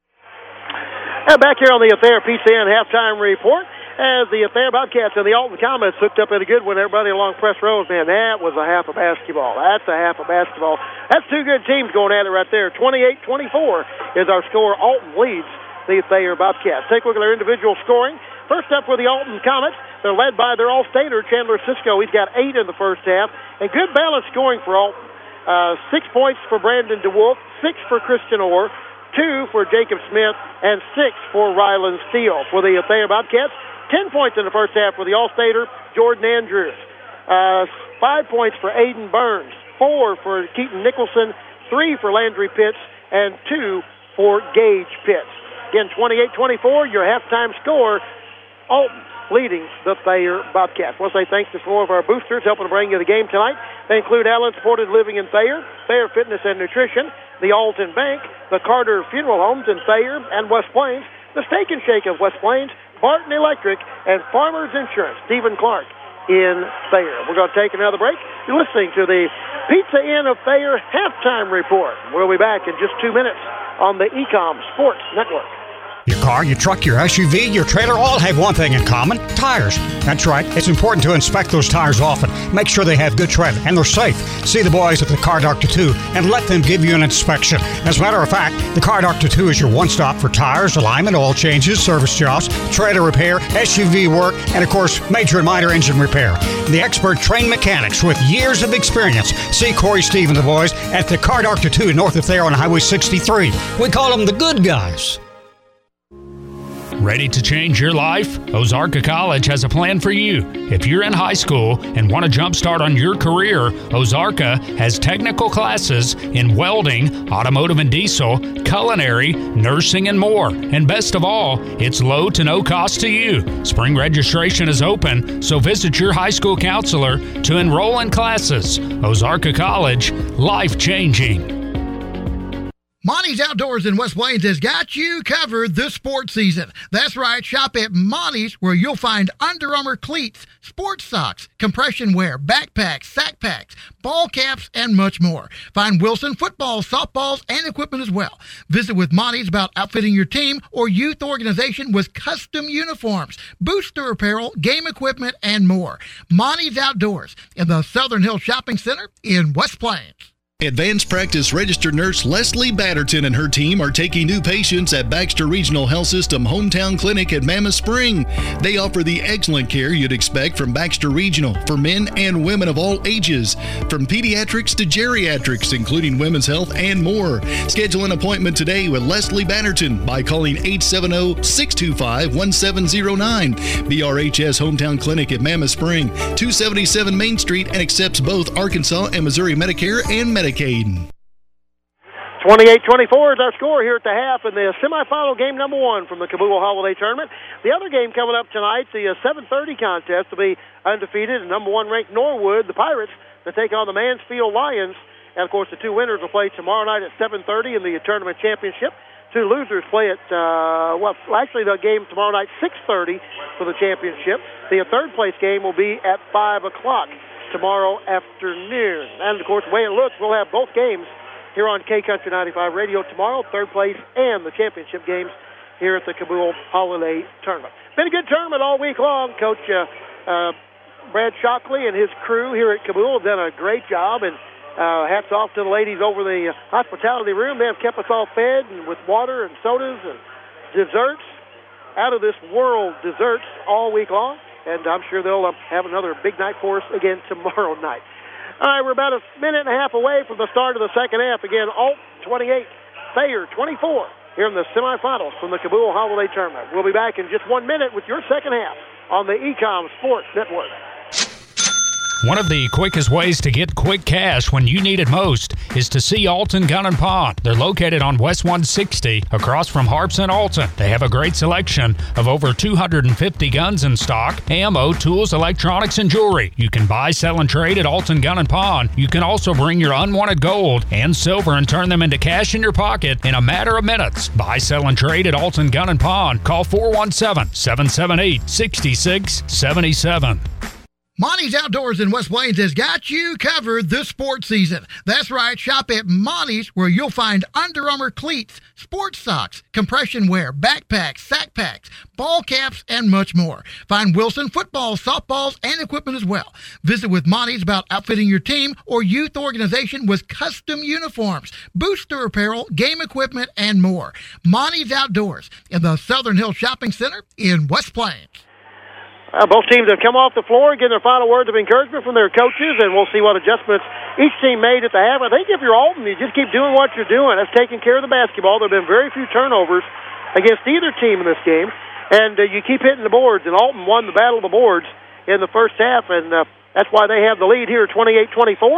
And back here on the Thayer Pizza Inn halftime report, as the Thayer Bobcats and the Alton Comets hooked up at a good one. Everybody along Press Road, man, that was a half of basketball. That's a half of basketball. That's two good teams going at it right there. 28-24 is our score. Alton leads the Thayer Bobcats. Take a look at their individual scoring. First up for the Alton Comets, they're led by their All-Stater, Chandler Cisco. He's got 8 in the first half. And good balanced scoring for Alton. 6 points for Brandon DeWolf, 6 for Christian Orr, 2 for Jacob Smith, and 6 for Rylan Steele. For the Thayer Bobcats, 10 points in the first half for the All-Stater, Jordan Andrews. 5 points for Aiden Burns, 4 for Keaton Nicholson, 3 for Landry Pitts, and 2 for Gage Pitts. Again, 28-24, your halftime score. Alton leading the Thayer Bobcats. I want to say thanks to 4 of our boosters helping to bring you the game tonight. They include Allen Supported Living in Thayer, Thayer Fitness and Nutrition, the Alton Bank, the Carter Funeral Homes in Thayer and West Plains, the Steak and Shake of West Plains, Barton Electric, and Farmers Insurance, Stephen Clark in Thayer. We're going to take another break. You're listening to the Pizza Inn of Thayer halftime report. We'll be back in just 2 minutes on the Ecom Sports Network. Your car, your truck, your SUV, your trailer all have one thing in common: tires. That's right. It's important to inspect those tires often. Make sure they have good tread and they're safe. See the boys at the Car Doctor 2 and let them give you an inspection. As a matter of fact, the Car Doctor 2 is your one-stop for tires, alignment, oil changes, service jobs, trailer repair, SUV work, and of course, major and minor engine repair. The expert trained mechanics with years of experience. See Corey, Steve, and the boys at the Car Doctor 2 north of there on Highway 63. We call them the good guys. Ready to change your life? Ozarka College has a plan for you. If you're in high school and want to jumpstart on your career, Ozarka has technical classes in welding, automotive and diesel, culinary, nursing, and more. And best of all, it's low to no cost to you. Spring registration is open, so visit your high school counselor to enroll in classes. Ozarka College, life-changing. Monty's Outdoors in West Plains has got you covered this sports season. That's right, shop at Monty's where you'll find Under Armour cleats, sports socks, compression wear, backpacks, sack packs, ball caps, and much more. Find Wilson footballs, softballs, and equipment as well. Visit with Monty's about outfitting your team or youth organization with custom uniforms, booster apparel, game equipment, and more. Monty's Outdoors in the Southern Hills Shopping Center in West Plains. Advanced practice registered nurse Leslie Batterton and her team are taking new patients at Baxter Regional Health System Hometown Clinic at Mammoth Spring. They offer the excellent care you'd expect from Baxter Regional for men and women of all ages, from pediatrics to geriatrics, including women's health and more. Schedule an appointment today with Leslie Batterton by calling 870-625-1709. BRHS Hometown Clinic at Mammoth Spring, 277 Main Street, and accepts both Arkansas and Missouri Medicare and Medicaid. 28-24 is our score here at the half in the semifinal game number 1 from the Cabool Holiday Tournament. The other game coming up tonight, the 7:30 contest, will be undefeated and number 1 ranked Norwood, the Pirates, to take on the Mansfield Lions. And, of course, the 2 winners will play tomorrow night at 7:30 in the tournament championship. 2 losers play at, actually the game tomorrow night, 6:30 for the championship. The third-place game will be at 5 o'clock. Tomorrow afternoon. And, of course, the way it looks, we'll have both games here on K-Country 95 Radio tomorrow, third place and the championship games here at the Cabool Holiday Tournament. Been a good tournament all week long. Coach Brad Shockley and his crew here at Cabool have done a great job, and hats off to the ladies over the hospitality room. They have kept us all fed and with water and sodas and desserts, out of this world desserts all week long. And I'm sure they'll have another big night for us again tomorrow night. All right, we're about a minute and a half away from the start of the second half. Again, Alton 28, Thayer 24 here in the semifinals from the Cabool Holiday Tournament. We'll be back in just 1 minute with your second half on the Ecom Sports Network. One of the quickest ways to get quick cash when you need it most is to see Alton Gun and Pawn. They're located on West 160 across from Harps and Alton. They have a great selection of over 250 guns in stock, ammo, tools, electronics, and jewelry. You can buy, sell, and trade at Alton Gun and Pawn. You can also bring your unwanted gold and silver and turn them into cash in your pocket in a matter of minutes. Buy, sell, and trade at Alton Gun and Pawn. Call 417-778-6677. Monty's Outdoors in West Plains has got you covered this sports season. That's right. Shop at Monty's, where you'll find Under Armour cleats, sports socks, compression wear, backpacks, sack packs, ball caps, and much more. Find Wilson footballs, softballs, and equipment as well. Visit with Monty's about outfitting your team or youth organization with custom uniforms, booster apparel, game equipment, and more. Monty's Outdoors in the Southern Hills Shopping Center in West Plains. Both teams have come off the floor, getting their final words of encouragement from their coaches, and we'll see what adjustments each team made at the half. I think if you're Alton, you just keep doing what you're doing. That's taking care of the basketball. There have been very few turnovers against either team in this game, and you keep hitting the boards, and Alton won the battle of the boards in the first half, and that's why they have the lead here, 28-24,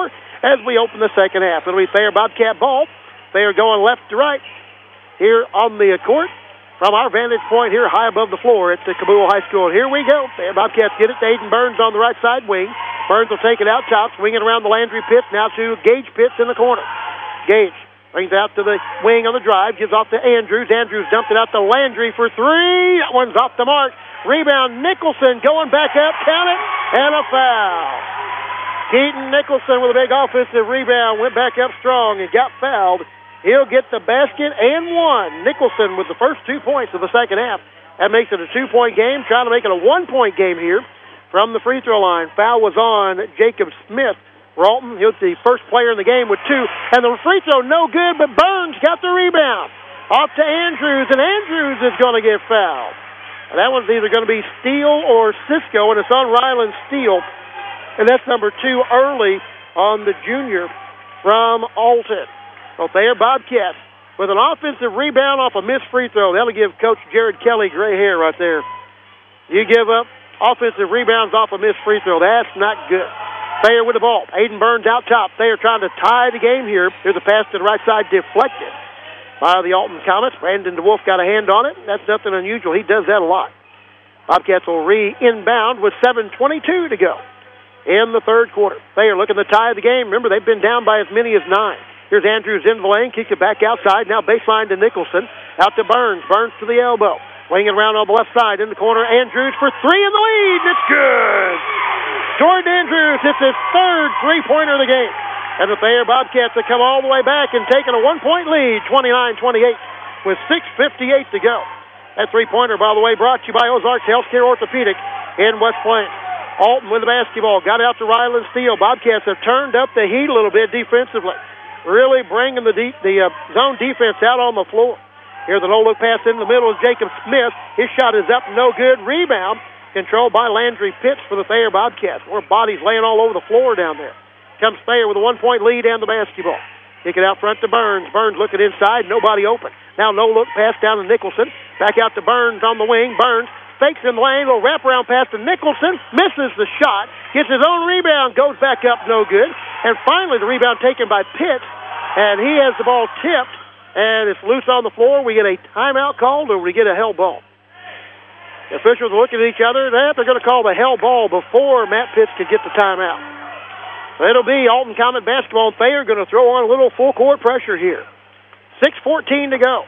as we open the second half. It'll be Thayer Bobcat ball. They are going left to right here on the court. From our vantage point here high above the floor at the Cabool High School. And here we go. The Bobcats get it to Aiden Burns on the right side wing. Burns will take it out top, swing it around the Landry Pitts, now to Gage Pitts in the corner. Gage brings it out to the wing on the drive, gives off to Andrews. Andrews dumped it out to Landry for three. That one's off the mark. Rebound, Nicholson going back up, count it, and a foul. Keaton Nicholson with a big offensive rebound, went back up strong and got fouled. He'll get the basket and one. Nicholson with the first 2 points of the second half. That makes it a 2-point game, trying to make it a 1-point game here from the free throw line. Foul was on Jacob Smith. Alton, he's the first player in the game with two. And the free throw no good, but Burns got the rebound. Off to Andrews, and Andrews is going to get fouled. And that one's either going to be Steele or Cisco, and it's on Ryland Steele. And that's number 2 early on the junior from Alton. So Thayer Bobcats with an offensive rebound off a missed free throw. That'll give Coach Jared Kelly gray hair right there. You give up offensive rebounds off a missed free throw. That's not good. Thayer with the ball. Aiden Burns out top. Thayer trying to tie the game here. Here's a pass to the right side, deflected by the Alton Comets. Brandon DeWolf got a hand on it. That's nothing unusual. He does that a lot. Bobcats will re-inbound with 7:22 to go in the third quarter. Thayer looking to tie the game. Remember, they've been down by as many as 9. Here's Andrews in the lane, kicks it back outside. Now baseline to Nicholson. Out to Burns. Burns to the elbow. Winging around on the left side in the corner. Andrews for three in the lead. It's good. Jordan Andrews hits his third three-pointer of the game. And the Thayer Bobcats have come all the way back and taken a 1-point lead, 29-28, with 6:58 to go. That three-pointer, by the way, brought to you by Ozarks Healthcare Orthopedic in West Plains. Alton with the basketball. Got out to Ryland Steele. Bobcats have turned up the heat a little bit defensively. Really bringing the zone defense out on the floor. Here's a no-look pass in the middle of Jacob Smith. His shot is up, no good. Rebound controlled by Landry Pitts for the Thayer Bobcats. More bodies laying all over the floor down there. Comes Thayer with a 1-point lead and the basketball. Kick it out front to Burns. Burns looking inside, nobody open. Now no-look pass down to Nicholson. Back out to Burns on the wing. Burns fakes in the lane, little wraparound pass to Nicholson. Misses the shot. Gets his own rebound, goes back up, no good. And finally the rebound taken by Pitts. And he has the ball tipped. And it's loose on the floor. We get a timeout called, or we get a hell ball. The officials are looking at each other. They're going to call the hell ball before Matt Pitts could get the timeout. So it'll be Alton Comet basketball, and Thayer going to throw on a little full-court pressure here. 6:14 to go.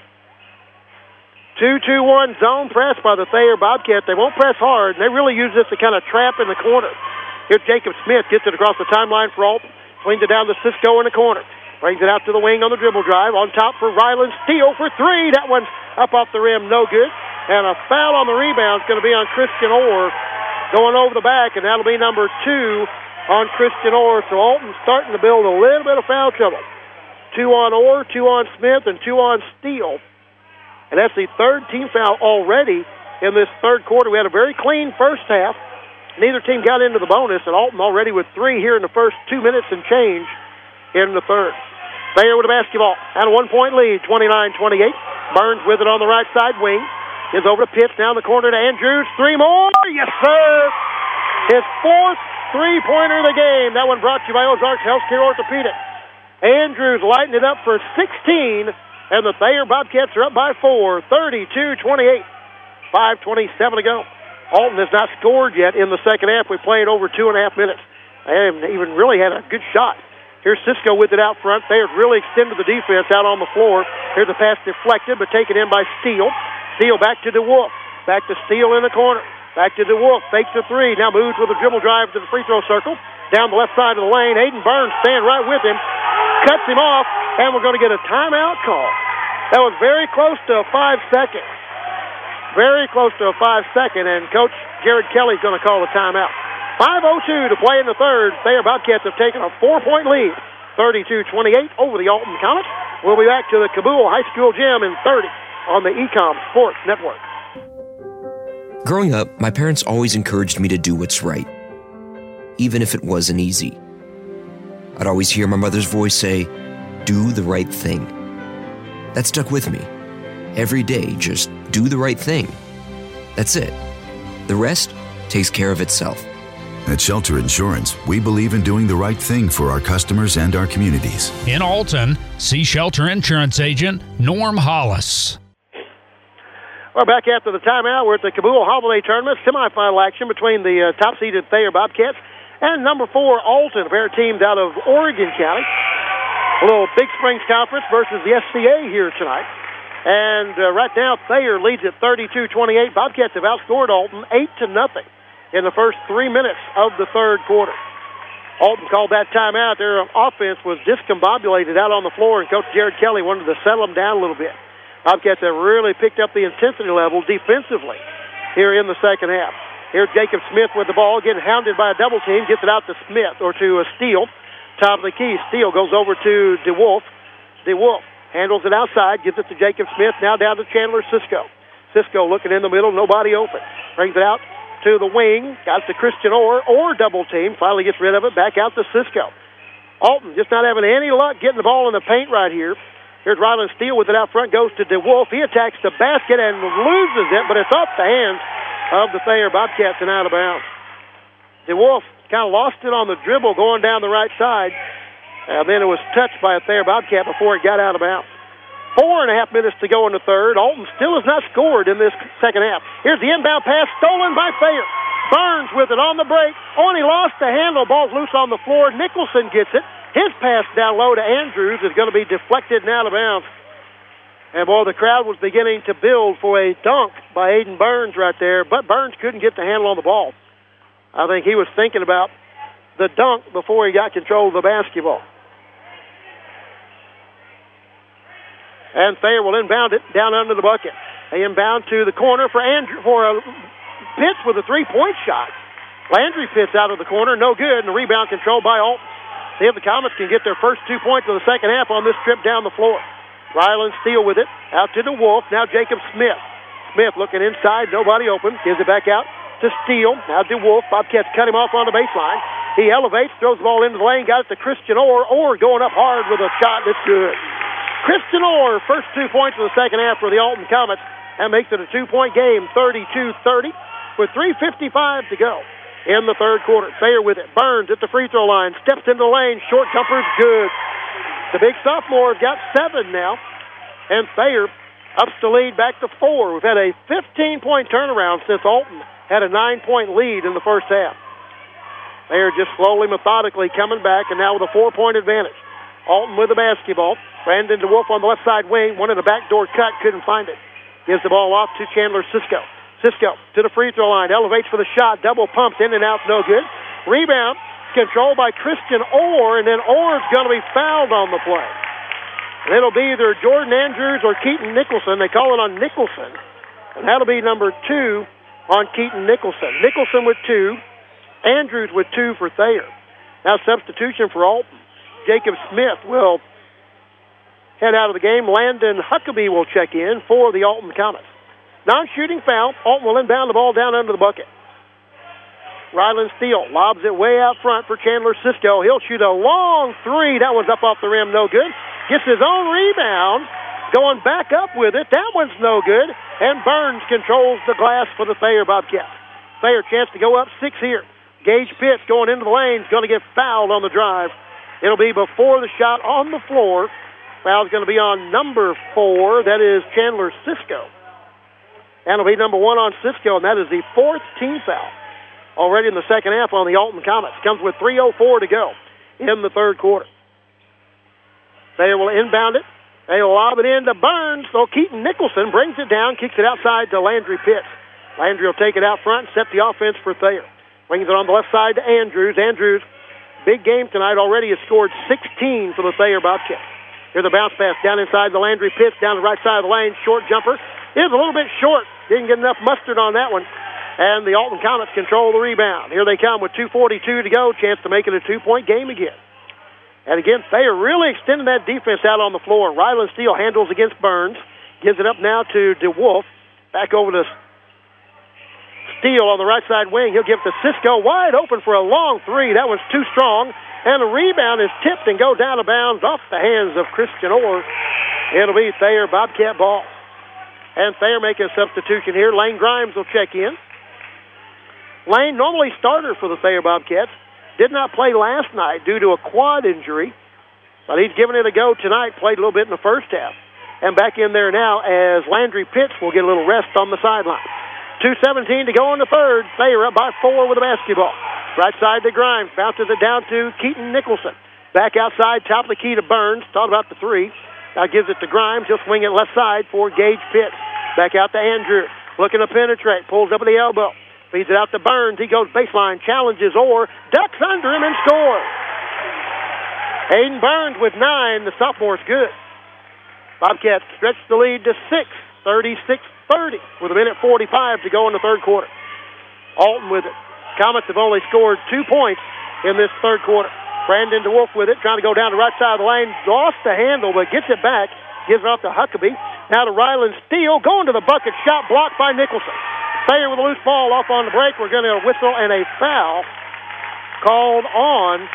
2-2-1 zone press by the Thayer Bobcats. They won't press hard, and they really use this to kind of trap in the corner. Here's Jacob Smith. Gets it across the timeline for Alton. Swings it down to Cisco in the corner. Brings it out to the wing on the dribble drive. On top for Ryland Steele for three. That one's up off the rim, no good. And a foul on the rebound is going to be on Christian Orr going over the back, and that'll be number 2 on Christian Orr. So Alton's starting to build a little bit of foul trouble. 2 on Orr, 2 on Smith, and 2 on Steele. And that's the third team foul already in this third quarter. We had a very clean first half. Neither team got into the bonus, and Alton already with 3 here in the first 2 minutes and change in the third. Thayer with the basketball. And a 1-point lead, 29-28. Burns with it on the right side wing. Is over to Pitts, down the corner to Andrews. 3 more. Yes, sir. His 4th three-pointer of the game. That one brought to you by Ozarks Healthcare Orthopedic. Andrews lighting it up for 16, and the Thayer Bobcats are up by 4, 32-28. 5:27 to go. Alton has not scored yet in the second half. We played over 2.5 minutes. They haven't even really had a good shot. Here's Cisco with it out front. Thayer really extended the defense out on the floor. Here's a pass deflected, but taken in by Steele. Steele back to DeWolf. Back to Steele in the corner. Back to DeWolf. Fakes a three. Now moves with a dribble drive to the free throw circle. Down the left side of the lane. Aiden Burns staying right with him. Cuts him off, and we're going to get a timeout call. That was very close to a 5 seconds. Very close to a 5 second, and Coach Jared Kelly's going to call a timeout. 5:02 to play in the third. Thayer Bobcats have taken a 4-point lead, 32-28 over the Alton Comets. We'll be back to the Cabool High School gym in 30 on the Ecom Sports Network. Growing up, my parents always encouraged me to do what's right, even if it wasn't easy. I'd always hear my mother's voice say, "Do the right thing." That stuck with me. Every day, just do the right thing. That's it. The rest takes care of itself. At Shelter Insurance, we believe in doing the right thing for our customers and our communities. In Alton, see Shelter Insurance agent Norm Hollis. We're back after the timeout. We're at the Cabool Holiday Tournament semifinal action between the top-seeded Thayer Bobcats and number 4 Alton, a pair of teams out of Oregon County. A little Big Springs Conference versus the SCA here tonight. And right now, Thayer leads at 32-28. Bobcats have outscored Alton 8-0 in the first 3 minutes of the third quarter. Alton called that timeout. Their offense was discombobulated out on the floor, and Coach Jared Kelly wanted to settle them down a little bit. Bobcats have really picked up the intensity level defensively here in the second half. Here's Jacob Smith with the ball, getting hounded by a double team, gets it out to Smith, or to Steele. Top of the key, Steele goes over to DeWolf. DeWolf handles it outside, gives it to Jacob Smith, now down to Chandler Cisco. Cisco looking in the middle, nobody open. Brings it out to the wing, got to Christian Orr double team, finally gets rid of it, back out to Cisco. Alton just not having any luck getting the ball in the paint right here. Here's Ryland Steele with it out front, goes to DeWolf. He attacks the basket and loses it, but it's off the hands of the Thayer Bobcats and out of bounds. DeWolf kind of lost it on the dribble going down the right side. And then it was touched by a Thayer Bobcat before it got out of bounds. 4.5 minutes to go in the third. Alton still has not scored in this second half. Here's the inbound pass stolen by Thayer. Burns with it on the break. Oh, and he lost the handle. Ball's loose on the floor. Nicholson gets it. His pass down low to Andrews is going to be deflected and out of bounds. And, boy, the crowd was beginning to build for a dunk by Aiden Burns right there, but Burns couldn't get the handle on the ball. I think he was thinking about the dunk before he got control of the basketball. And Thayer will inbound it down under the bucket. They inbound to the corner for a Pitts with a three-point shot. Landry Pitts out of the corner, no good, and the rebound controlled by Alton. See if the Comets can get their first 2 points of the second half on this trip down the floor. Ryland Steele with it, out to DeWolf, now Jacob Smith. Smith looking inside, nobody open, gives it back out to Steele, now DeWolf. Bobcats cut him off on the baseline. He elevates, throws the ball into the lane, got it to Christian Orr. Orr going up hard with a shot that's good. Christian Orr, first 2 points of the second half for the Alton Comets. That makes it a 2-point game, 32-30, with 3:55 to go in the third quarter. Thayer with it. Burns at the free throw line. Steps into the lane. Short jumper's good. The big sophomore got 7 now. And Thayer ups the lead back to 4. We've had a 15-point turnaround since Alton had a 9-point lead in the first half. Thayer just slowly, methodically coming back, and now with a 4-point advantage. Alton with the basketball. Brandon DeWolf on the left side wing. Wanted a backdoor cut. Couldn't find it. Gives the ball off to Chandler Cisco. Cisco to the free throw line. Elevates for the shot. Double pumps in and out. No good. Rebound controlled by Christian Orr, and then Orr's going to be fouled on the play. And it'll be either Jordan Andrews or Keaton Nicholson. They call it on Nicholson. And that'll be number 2 on Keaton Nicholson. Nicholson with 2. Andrews with 2 for Thayer. Now substitution for Alton. Jacob Smith will head out of the game. Landon Huckabee will check in for the Alton Comets. Non-shooting foul. Alton will inbound the ball down under the bucket. Ryland Steele lobs it way out front for Chandler Cisco. He'll shoot a long 3. That one's up off the rim, no good. Gets his own rebound. Going back up with it. That one's no good. And Burns controls the glass for the Thayer Bobcats. Thayer chance to go up 6 here. Gage Pitts going into the lane is going to get fouled on the drive. It'll be before the shot on the floor. Foul's going to be on number 4. That is Chandler Cisco. And it'll be number 1 on Cisco, and that is the 4th team foul already in the second half on the Alton Comets. Comes with 3:04 to go in the third quarter. Thayer will inbound it. They'll lob it into Burns. So Keaton Nicholson brings it down, kicks it outside to Landry Pitts. Landry will take it out front and set the offense for Thayer. Brings it on the left side to Andrews. Andrews, big game tonight already, has scored 16 for the Thayer Bobcats. Here's the bounce pass down inside the Landry Pitts, down the right side of the lane. Short jumper is a little bit short. Didn't get enough mustard on that one. And the Alton Comets control the rebound. Here they come with 2:42 to go. Chance to make it a 2-point game again. And again, Thayer really extending that defense out on the floor. Ryland Steele handles against Burns. Gives it up now to DeWolf. Back over to Steele on the right side wing. He'll give it to Cisco. Wide open for a long three. That one's too strong. And the rebound is tipped and go down of bounds off the hands of Christian Orr. It'll be Thayer Bobcat ball. And Thayer making a substitution here. Lane Grimes will check in. Lane, normally starter for the Thayer Bobcats, did not play last night due to a quad injury, but he's given it a go tonight, played a little bit in the first half. And back in there now as Landry Pitts will get a little rest on the sideline. 2:17 to go in the third. Thayer up by 4 with a basketball. Right side to Grimes. Bounces it down to Keaton Nicholson. Back outside, top of the key to Burns. Thought about the 3. Now gives it to Grimes. He'll swing it left side for Gage Pitts. Back out to Andrew. Looking to penetrate. Pulls up at the elbow. Feeds it out to Burns. He goes baseline. Challenges Orr. Ducks under him and scores. Aiden Burns with 9. The sophomore's good. Bobcats stretch the lead to 6. 36-30 with a minute 45 to go in the third quarter. Alton with it. Comets have only scored 2 points in this third quarter. Brandon DeWolf with it, trying to go down the right side of the lane. Lost the handle, but gets it back. Gives it off to Huckabee. Now to Ryland Steele. Going to the bucket. Shot blocked by Nicholson. Thayer with a loose ball off on the break. We're going to whistle and a foul called on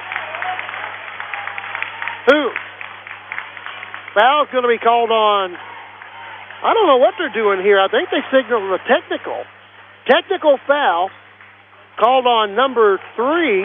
who? Foul's going to be called on, I don't know what they're doing here. I think they signaled a technical. Technical foul called on number 3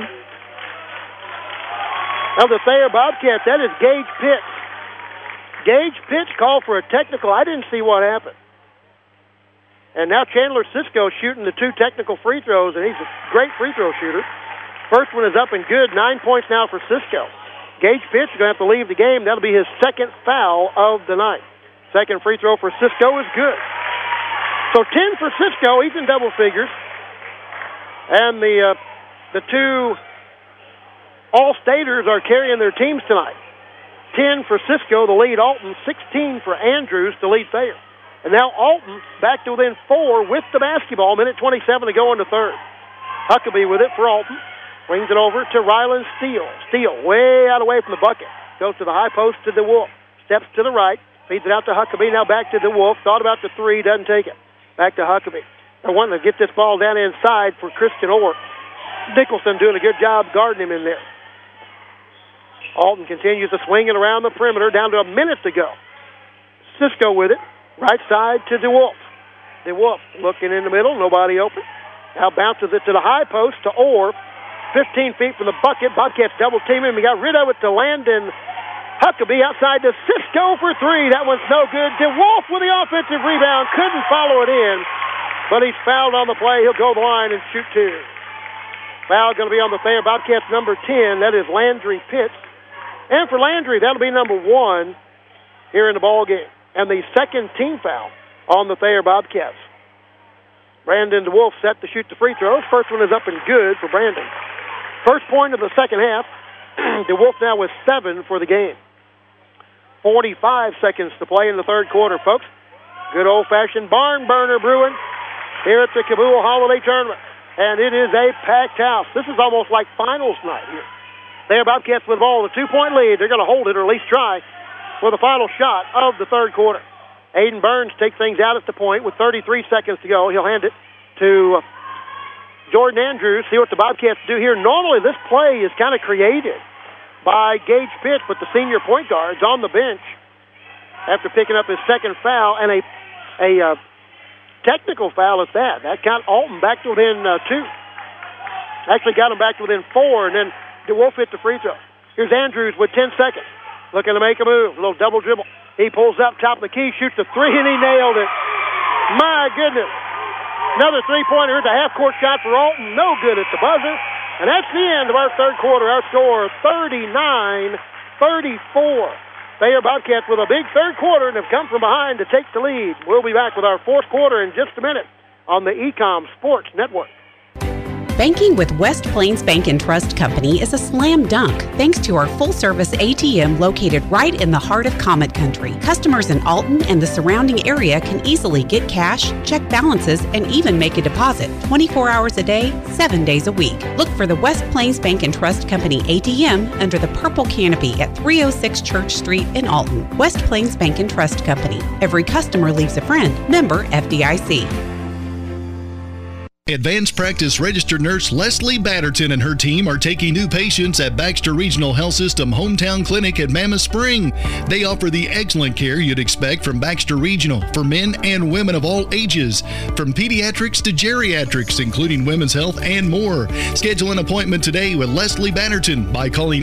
of the Thayer Bobcats. That is Gage Pitts. Gage Pitts called for a technical. I didn't see what happened. And now Chandler Cisco shooting the 2 technical free throws, and he's a great free throw shooter. First one is up and good. 9 points now for Cisco. Gage Pitts is going to have to leave the game. That'll be his second foul of the night. Second free throw for Cisco is good. So 10 for Cisco. He's in double figures. And the 2 All-Staters are carrying their teams tonight. 10 for Cisco, the lead Alton. 16 for Andrews, the lead Thayer. And now Alton back to within 4 with the basketball. Minute 27 to go in the third. Huckabee with it for Alton. Brings it over to Ryland Steele. Steele way out away from the bucket. Goes to the high post to DeWolf. Steps to the right. Feeds it out to Huckabee. Now back to DeWolf. Thought about the 3. Doesn't take it. Back to Huckabee. They're wanting to get this ball down inside for Christian Orr. Nicholson doing a good job guarding him in there. Alton continues to swing it around the perimeter. Down to a minute to go. Cisco with it. Right side to DeWolf. DeWolf looking in the middle. Nobody open. Now bounces it to the high post to Orr. 15 feet from the bucket. Bobcats double team him. He got rid of it to Landon Huckabee outside to Cisco for 3. That one's no good. DeWolf with the offensive rebound. Couldn't follow it in. But he's fouled on the play. He'll go the line and shoot 2. Foul going to be on the Thayer Bobcats number 10. That is Landry Pitts. And for Landry, that'll be number 1 here in the ball game. And the second team foul on the Thayer Bobcats. Brandon DeWolf set to shoot the free throws. First one is up and good for Brandon. First point of the second half. DeWolf now with 7 for the game. 45 seconds to play in the third quarter, folks. Good old-fashioned barn burner brewing here at the Cabool Holiday Tournament. And it is a packed house. This is almost like finals night here. Thayer Bobcats with the ball, a 2-point lead. They're going to hold it or at least try for the final shot of the third quarter. Aiden Burns takes things out at the point with 33 seconds to go. He'll hand it to Jordan Andrews. See what the Bobcats do here. Normally this play is kind of created by Gage Pitts, but the senior point guard's on the bench after picking up his second foul, and a technical foul at that. That got Alton back to within 2. Actually got them back to within 4, and then DeWolf hit the free throw. Here's Andrews with 10 seconds. Looking to make a move. A little double dribble. He pulls up top of the key, shoots a 3, and he nailed it. My goodness. Another three-pointer. Here's a half-court shot for Alton. No good at the buzzer. And that's the end of our third quarter. Our score, 39-34. Thayer Bobcats with a big third quarter and have come from behind to take the lead. We'll be back with our fourth quarter in just a minute on the Ecom Sports Network. Banking with West Plains Bank and Trust Company is a slam dunk thanks to our full-service ATM located right in the heart of Comet Country. Customers in Alton and the surrounding area can easily get cash, check balances, and even make a deposit 24 hours a day, 7 days a week. Look for the West Plains Bank and Trust Company ATM under the purple canopy at 306 Church Street in Alton. West Plains Bank and Trust Company. Every customer leaves a friend. Member FDIC. Advanced practice registered nurse Leslie Batterton and her team are taking new patients at Baxter Regional Health System Hometown Clinic at Mammoth Spring. They offer the excellent care you'd expect from Baxter Regional for men and women of all ages, from pediatrics to geriatrics, including women's health and more. Schedule an appointment today with Leslie Batterton by calling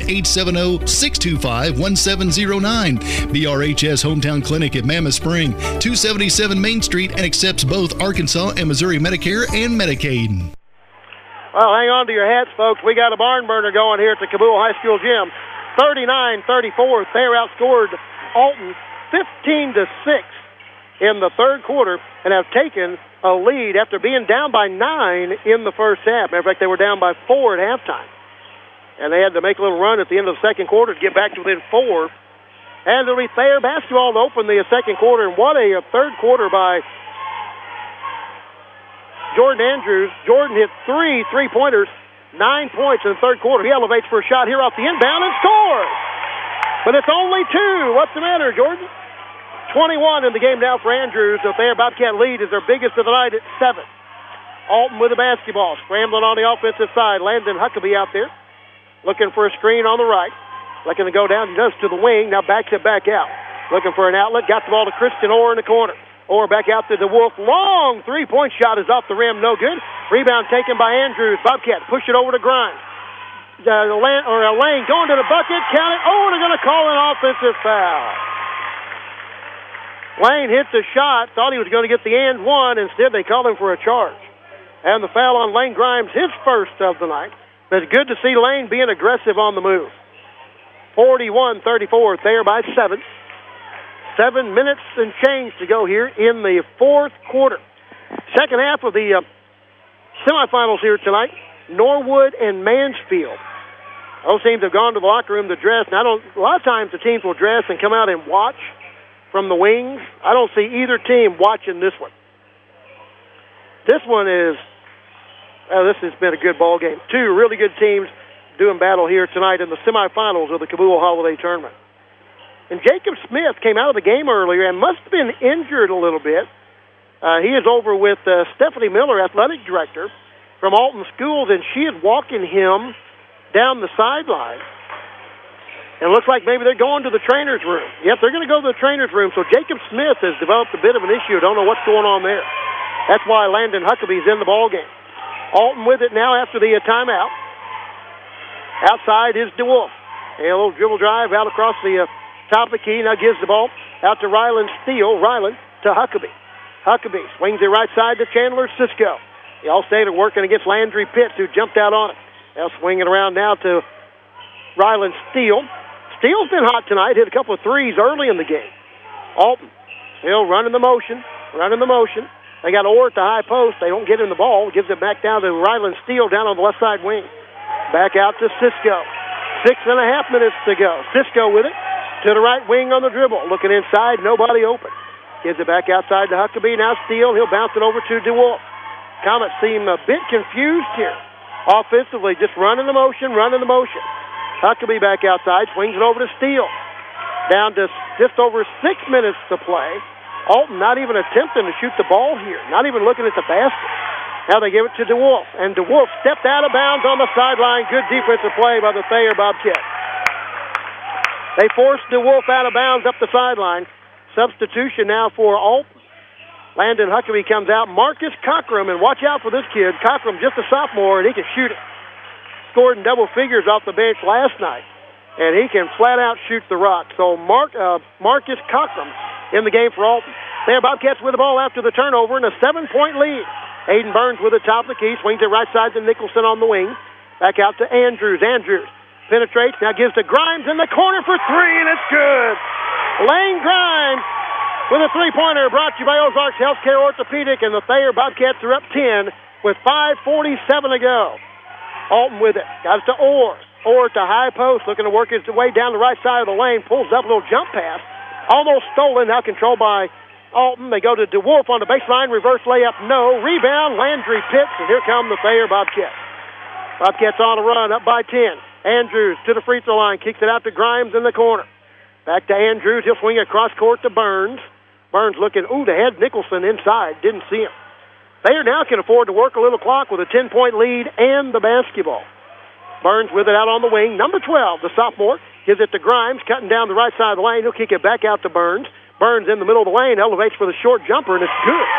870-625-1709. BRHS Hometown Clinic at Mammoth Spring, 277 Main Street, and accepts both Arkansas and Missouri Medicare and Medicaid. Well, hang on to your hats, folks. We got a barn burner going here at the Cabul High School gym. 39-34. Thayer outscored Alton 15-6 in the third quarter and have taken a lead after being down by 9 in the first half. Matter of fact, they were down by 4 at halftime. And they had to make a little run at the end of the second quarter to get back to within 4. And it'll be Thayer basketball to open the second quarter. And what a third quarter by Jordan Andrews. Jordan hit 3 3-pointers, 9 points in the third quarter. He elevates for a shot here off the inbound and scores. But it's only 2. What's the matter, Jordan? 21 in the game now for Andrews. The Thayer Bobcat lead is their biggest of the night at 7. Alton with the basketball, scrambling on the offensive side. Landon Huckabee out there, looking for a screen on the right. Looking to go down, he does to the wing, now backs it back out. Looking for an outlet, got the ball to Christian Orr in the corner. Orr back out to DeWolf. Long three-point shot is off the rim. No good. Rebound taken by Andrews. Bobcats push it over to Grimes. Lane going to the bucket. Count it. Oh, they're going to call an offensive foul. Lane hit the shot. Thought he was going to get the and one. Instead, they called him for a charge. And the foul on Lane Grimes, his first of the night. But it's good to see Lane being aggressive on the move. 41-34. Thayer by 7. 7 minutes and change to go here in the fourth quarter. Second half of the semifinals here tonight, Norwood and Mansfield. Those teams have gone to the locker room to dress. And a lot of times the teams will dress and come out and watch from the wings. I don't see either team watching this one. This one is, this has been a good ball game. 2 really good teams doing battle here tonight in the semifinals of the Cabul Holiday Tournament. And Jacob Smith came out of the game earlier and must have been injured a little bit. He is over with Stephanie Miller, athletic director from Alton Schools, and she is walking him down the sideline. And it looks like maybe they're going to the trainer's room. Yep, they're going to go to the trainer's room. So Jacob Smith has developed a bit of an issue. Don't know what's going on there. That's why Landon Huckabee's in the ballgame. Alton with it now after the timeout. Outside is DeWolf. A little dribble drive out across the top of the key. Now gives the ball out to Ryland Steele. Ryland to Huckabee. Huckabee swings it right side to Chandler Cisco. The All-State are working against Landry Pitts, who jumped out on it. They'll swing it around now to Ryland Steele. Steele's been hot tonight. Hit a couple of threes early in the game. Alton still running the motion. They got Orr at the high post. They don't get in the ball. Gives it back down to Ryland Steele down on the left side wing. Back out to Cisco. 6.5 minutes to go. Cisco with it. To the right wing on the dribble. Looking inside, nobody open. Gives it back outside to Huckabee. Now Steele. He'll bounce it over to DeWolf. Comets seem a bit confused here. Offensively, just running the motion. Huckabee back outside. Swings it over to Steele. Down to just over 6 minutes to play. Alton not even attempting to shoot the ball here. Not even looking at the basket. Now they give it to DeWolf. And DeWolf stepped out of bounds on the sideline. Good defensive play by the Thayer Bobcats. They forced DeWolf out of bounds up the sideline. Substitution now for Alton. Landon Huckabee comes out. Marcus Cockrum, and watch out for this kid. Cockrum, just a sophomore, and he can shoot it. scored in double figures off the bench last night, and he can flat out shoot the rock. So Marcus Cochran in the game for Alton. There, Bobcats with the ball after the turnover and a 7-point lead. Aiden Burns with the top of the key, swings it right side to Nicholson on the wing. Back out to Andrews. Andrews penetrates, now gives to Grimes in the corner for three, and it's good. Lane Grimes with a three-pointer, brought to you by Ozarks Healthcare Orthopedic, and the Thayer Bobcats are up 10 with 5:47 to go. Alton with it. Got it to Orr. Orr to high post, looking to work his way down the right side of the lane. Pulls up a little jump pass. Almost stolen, now controlled by Alton. They go to DeWolf on the baseline. Reverse layup, no. Rebound, Landry Pitts, and here come the Thayer Bobcats. Bobcats on a run, up by 10. Andrews to the free throw line, kicks it out to Grimes in the corner. Back to Andrews. He'll swing across court to Burns. Burns looking, they had Nicholson inside. Didn't see him. Thayer now can afford to work a little clock with a 10-point lead and the basketball. Burns with it out on the wing. Number 12, the sophomore, gives it to Grimes, cutting down the right side of the lane. He'll kick it back out to Burns. Burns in the middle of the lane, elevates for the short jumper, and it's good.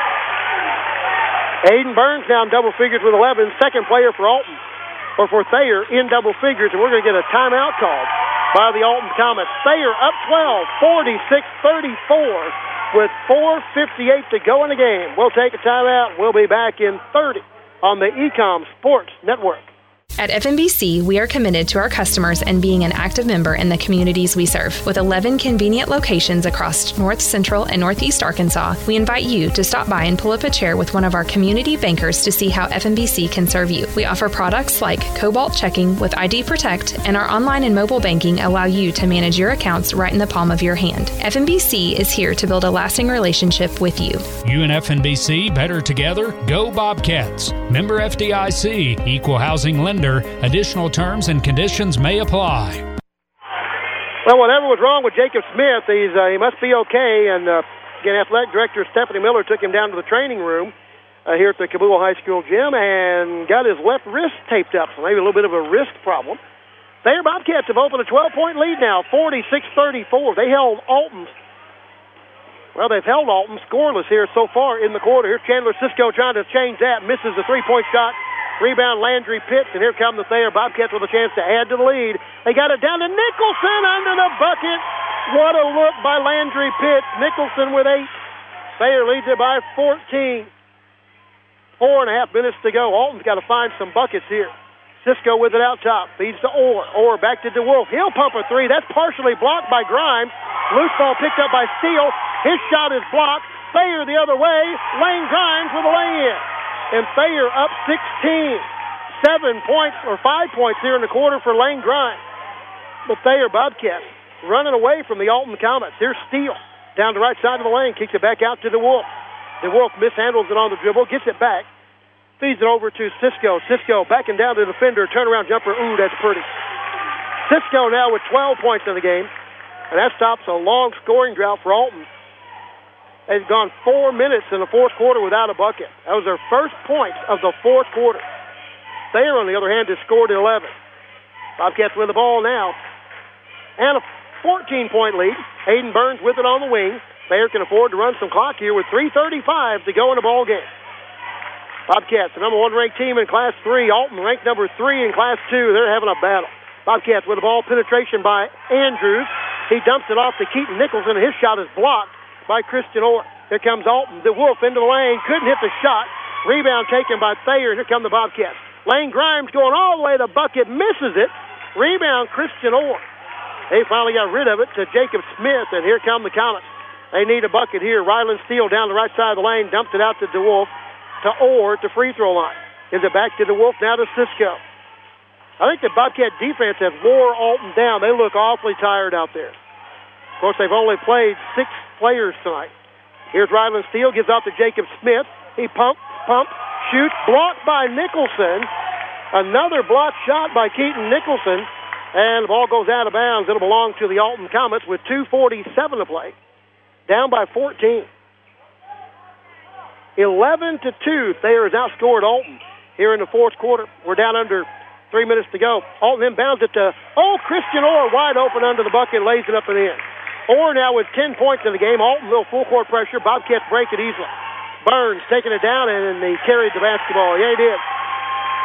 Aiden Burns down double figures with 11, second player for Alton, or for Thayer in double figures, and we're going to get a timeout called by the Alton Comets. Thayer up 12, 46-34, with 4:58 to go in the game. We'll take a timeout. We'll be back in 30 on the Ecom Sports Network. At FNBC, we are committed to our customers and being an active member in the communities we serve. With 11 convenient locations across North, Central, and Northeast Arkansas, we invite you to stop by and pull up a chair with one of our community bankers to see how FNBC can serve you. We offer products like Cobalt Checking with ID Protect, and our online and mobile banking allow you to manage your accounts right in the palm of your hand. FNBC is here to build a lasting relationship with you. You and FNBC, better together? Go Bobcats. Member FDIC, equal housing lender. Additional terms and conditions may apply. Well, whatever was wrong with Jacob Smith, he must be okay. And again, athletic director Stephanie Miller took him down to the training room here at the Cabool High School gym and got his left wrist taped up, so maybe a little bit of a wrist problem. Thayer Bobcats have opened a 12-point lead now, 46-34. They've held Alton scoreless here so far in the quarter. Here's Chandler Cisco trying to change that, misses the three-point shot. Rebound, Landry Pitts, and here come the Thayer Bobcats with a chance to add to the lead. They got it down to Nicholson under the bucket. What a look by Landry Pitts. Nicholson with 8. Thayer leads it by 14. 4.5 minutes to go. Alton's got to find some buckets here. Cisco with it out top. Feeds to Orr. Orr back to DeWolf. He'll pump a three. That's partially blocked by Grimes. Loose ball picked up by Steele. His shot is blocked. Thayer the other way. Lane Grimes with a lay-in. And Thayer up 16. 7 points or 5 points here in the quarter for Lane Grimes. The Thayer Bobcats running away from the Alton Comets. Here's Steele down the right side of the lane. Kicks it back out to DeWolf. DeWolf mishandles it on the dribble. Gets it back. Feeds it over to Cisco. Cisco backing down to the defender. Turnaround jumper. Ooh, that's pretty. Cisco now with 12 points in the game. And that stops a long scoring drought for Alton. They've gone 4 minutes in the fourth quarter without a bucket. That was their first points of the fourth quarter. Thayer, on the other hand, has scored 11. Bobcats with the ball now. And a 14-point lead. Aiden Burns with it on the wing. Thayer can afford to run some clock here with 3:35 to go in the ball game. Bobcats, the number 1 ranked team in Class 3. Alton ranked number 3 in Class 2. They're having a battle. Bobcats with the ball. Penetration by Andrews. He dumps it off to Keaton Nicholson, and his shot is blocked by Christian Orr. Here comes Alton. DeWolf into the lane. Couldn't hit the shot. Rebound taken by Thayer. Here come the Bobcats. Lane Grimes going all the way to the bucket. Misses it. Rebound Christian Orr. They finally got rid of it to Jacob Smith, and here come the Comets. They need a bucket here. Ryland Steele down the right side of the lane. Dumps it out to DeWolf. To Orr at the free throw line. Gives it back to DeWolf. Now to Cisco. I think the Bobcat defense has wore Alton down. They look awfully tired out there. Of course, they've only played 6 players tonight. Here's Ryland Steele, gives out to Jacob Smith. He pumps, shoots, blocked by Nicholson. Another blocked shot by Keaton Nicholson. And the ball goes out of bounds. It'll belong to the Alton Comets with 2:47 to play. Down by 14. 11-2. Thayer has outscored Alton here in the fourth quarter. We're down under 3 minutes to go. Alton inbounds it to, Christian Orr wide open under the bucket, lays it up and in. Orr now with 10 points in the game. Alton will full court pressure. Bobcats break it easily. Burns taking it down, and he carried the basketball. Yeah, he did.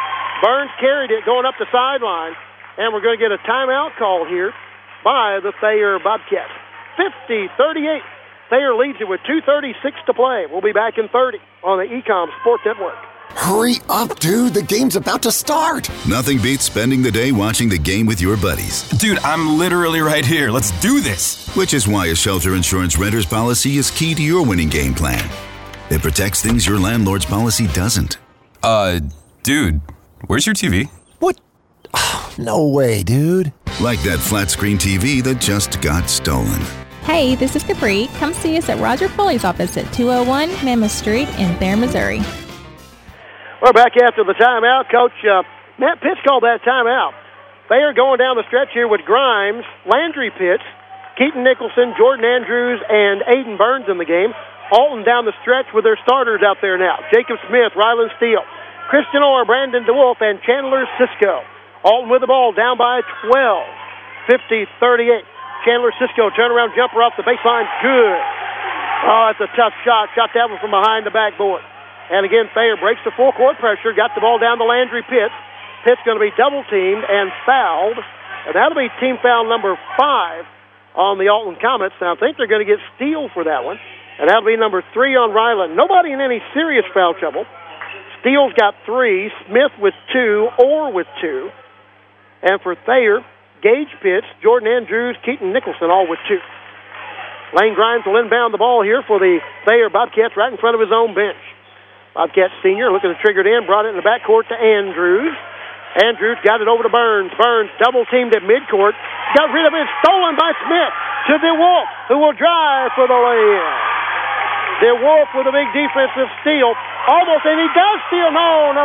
Burns carried it going up the sideline, and we're going to get a timeout call here by the Thayer Bobcats. 50-38. Thayer leads it with 2:36 to play. We'll be back in 30 on the Ecom Sports Network. Hurry up, dude. The game's about to start. Nothing beats spending the day watching the game with your buddies. Dude, I'm literally right here. Let's do this. Which is why a shelter insurance renter's policy is key to your winning game plan. It protects things your landlord's policy doesn't. Dude, where's your TV? What? No way, dude. Like that flat screen TV that just got stolen. Hey, this is Capri. Come see us at Roger Foley's office at 201 Mammoth Street in Thayer, Missouri. We're back after the timeout. Coach Matt Pitts called that timeout. Thayer going down the stretch here with Grimes, Landry Pitts, Keaton Nicholson, Jordan Andrews, and Aiden Burns in the game. Alton down the stretch with their starters out there now. Jacob Smith, Ryland Steele, Christian Orr, Brandon DeWolf, and Chandler Cisco. Alton with the ball down by 12. 50-38. Chandler Cisco, turnaround jumper off the baseline. Good. Oh, that's a tough shot. Shot that one from behind the backboard. And again, Thayer breaks the full court pressure. Got the ball down to Landry Pitts. Pitts going to be double-teamed and fouled. And that'll be team foul number 5 on the Alton Comets. Now, I think they're going to get Steele for that one. And that'll be number 3 on Ryland. Nobody in any serious foul trouble. Steele's got 3. Smith with 2. Orr with 2. And for Thayer, Gage Pitts, Jordan Andrews, Keaton Nicholson, all with 2. Lane Grimes will inbound the ball here for the Thayer Bobcats right in front of his own bench. Bobcats senior looking to trigger it in, brought it in the backcourt to Andrews. Andrews got it over to Burns. Burns double-teamed at midcourt. Got rid of it, stolen by Smith to DeWolf, who will drive for the lay-in. DeWolf with a big defensive steal. Almost, and he does steal. No.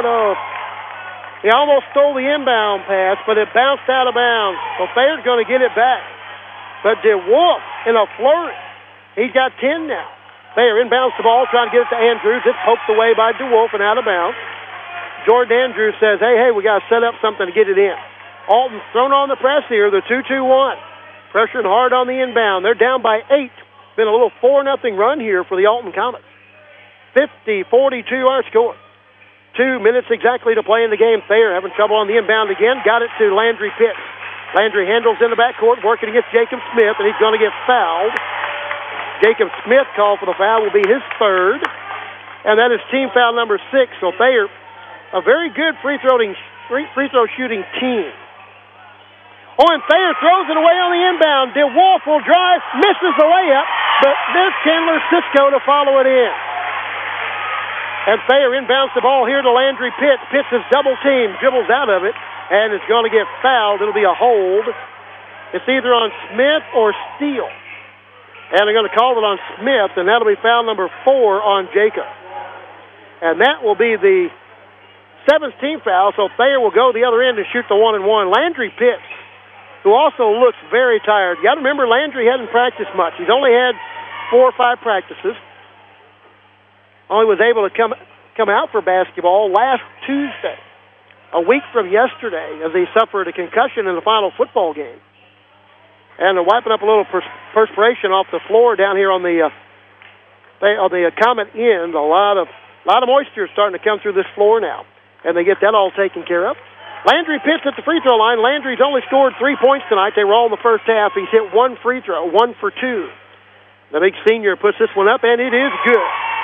He almost stole the inbound pass, but it bounced out of bounds. So Thayer's going to get it back. But DeWolf in a flurry. He's got 10 now. Thayer inbounds the ball, trying to get it to Andrews. It's poked away by DeWolf and out of bounds. Jordan Andrews says, hey, we got to set up something to get it in. Alton's thrown on the press here, the 2-2-1. Pressuring hard on the inbound. They're down by 8. Been a little 4-0 run here for the Alton Comets. 50-42 our score. 2 minutes exactly to play in the game. Thayer having trouble on the inbound again. Got it to Landry Pitts. Landry handles in the backcourt, working against Jacob Smith, and he's going to get fouled. Jacob Smith called for the foul, will be his 3rd. And that is team foul number 6. So Thayer, a very good free throw shooting team. Oh, and Thayer throws it away on the inbound. DeWolf will drive, misses the layup, but there's Chandler Cisco to follow it in. And Thayer inbounds the ball here to Landry Pitts. Pitts is double-teamed, dribbles out of it, and it's going to get fouled. It'll be a hold. It's either on Smith or Steele. And they're going to call it on Smith, and that'll be foul number 4 on Jacob. And that will be the 7th team foul, so Thayer will go the other end and shoot the 1-and-1. Landry Pitts, who also looks very tired. You got to remember, Landry hadn't practiced much. He's only had 4 or 5 practices. Only was able to come out for basketball last Tuesday, a week from yesterday, as he suffered a concussion in the final football game. And they're wiping up a little perspiration off the floor down here on the Comet end. A lot of moisture is starting to come through this floor now, and they get that all taken care of. Landry Pitts at the free throw line. Landry's only scored 3 points tonight. They were all in the first half. He's hit 1 free throw, 1 for 2. The big senior puts this one up, and it is good.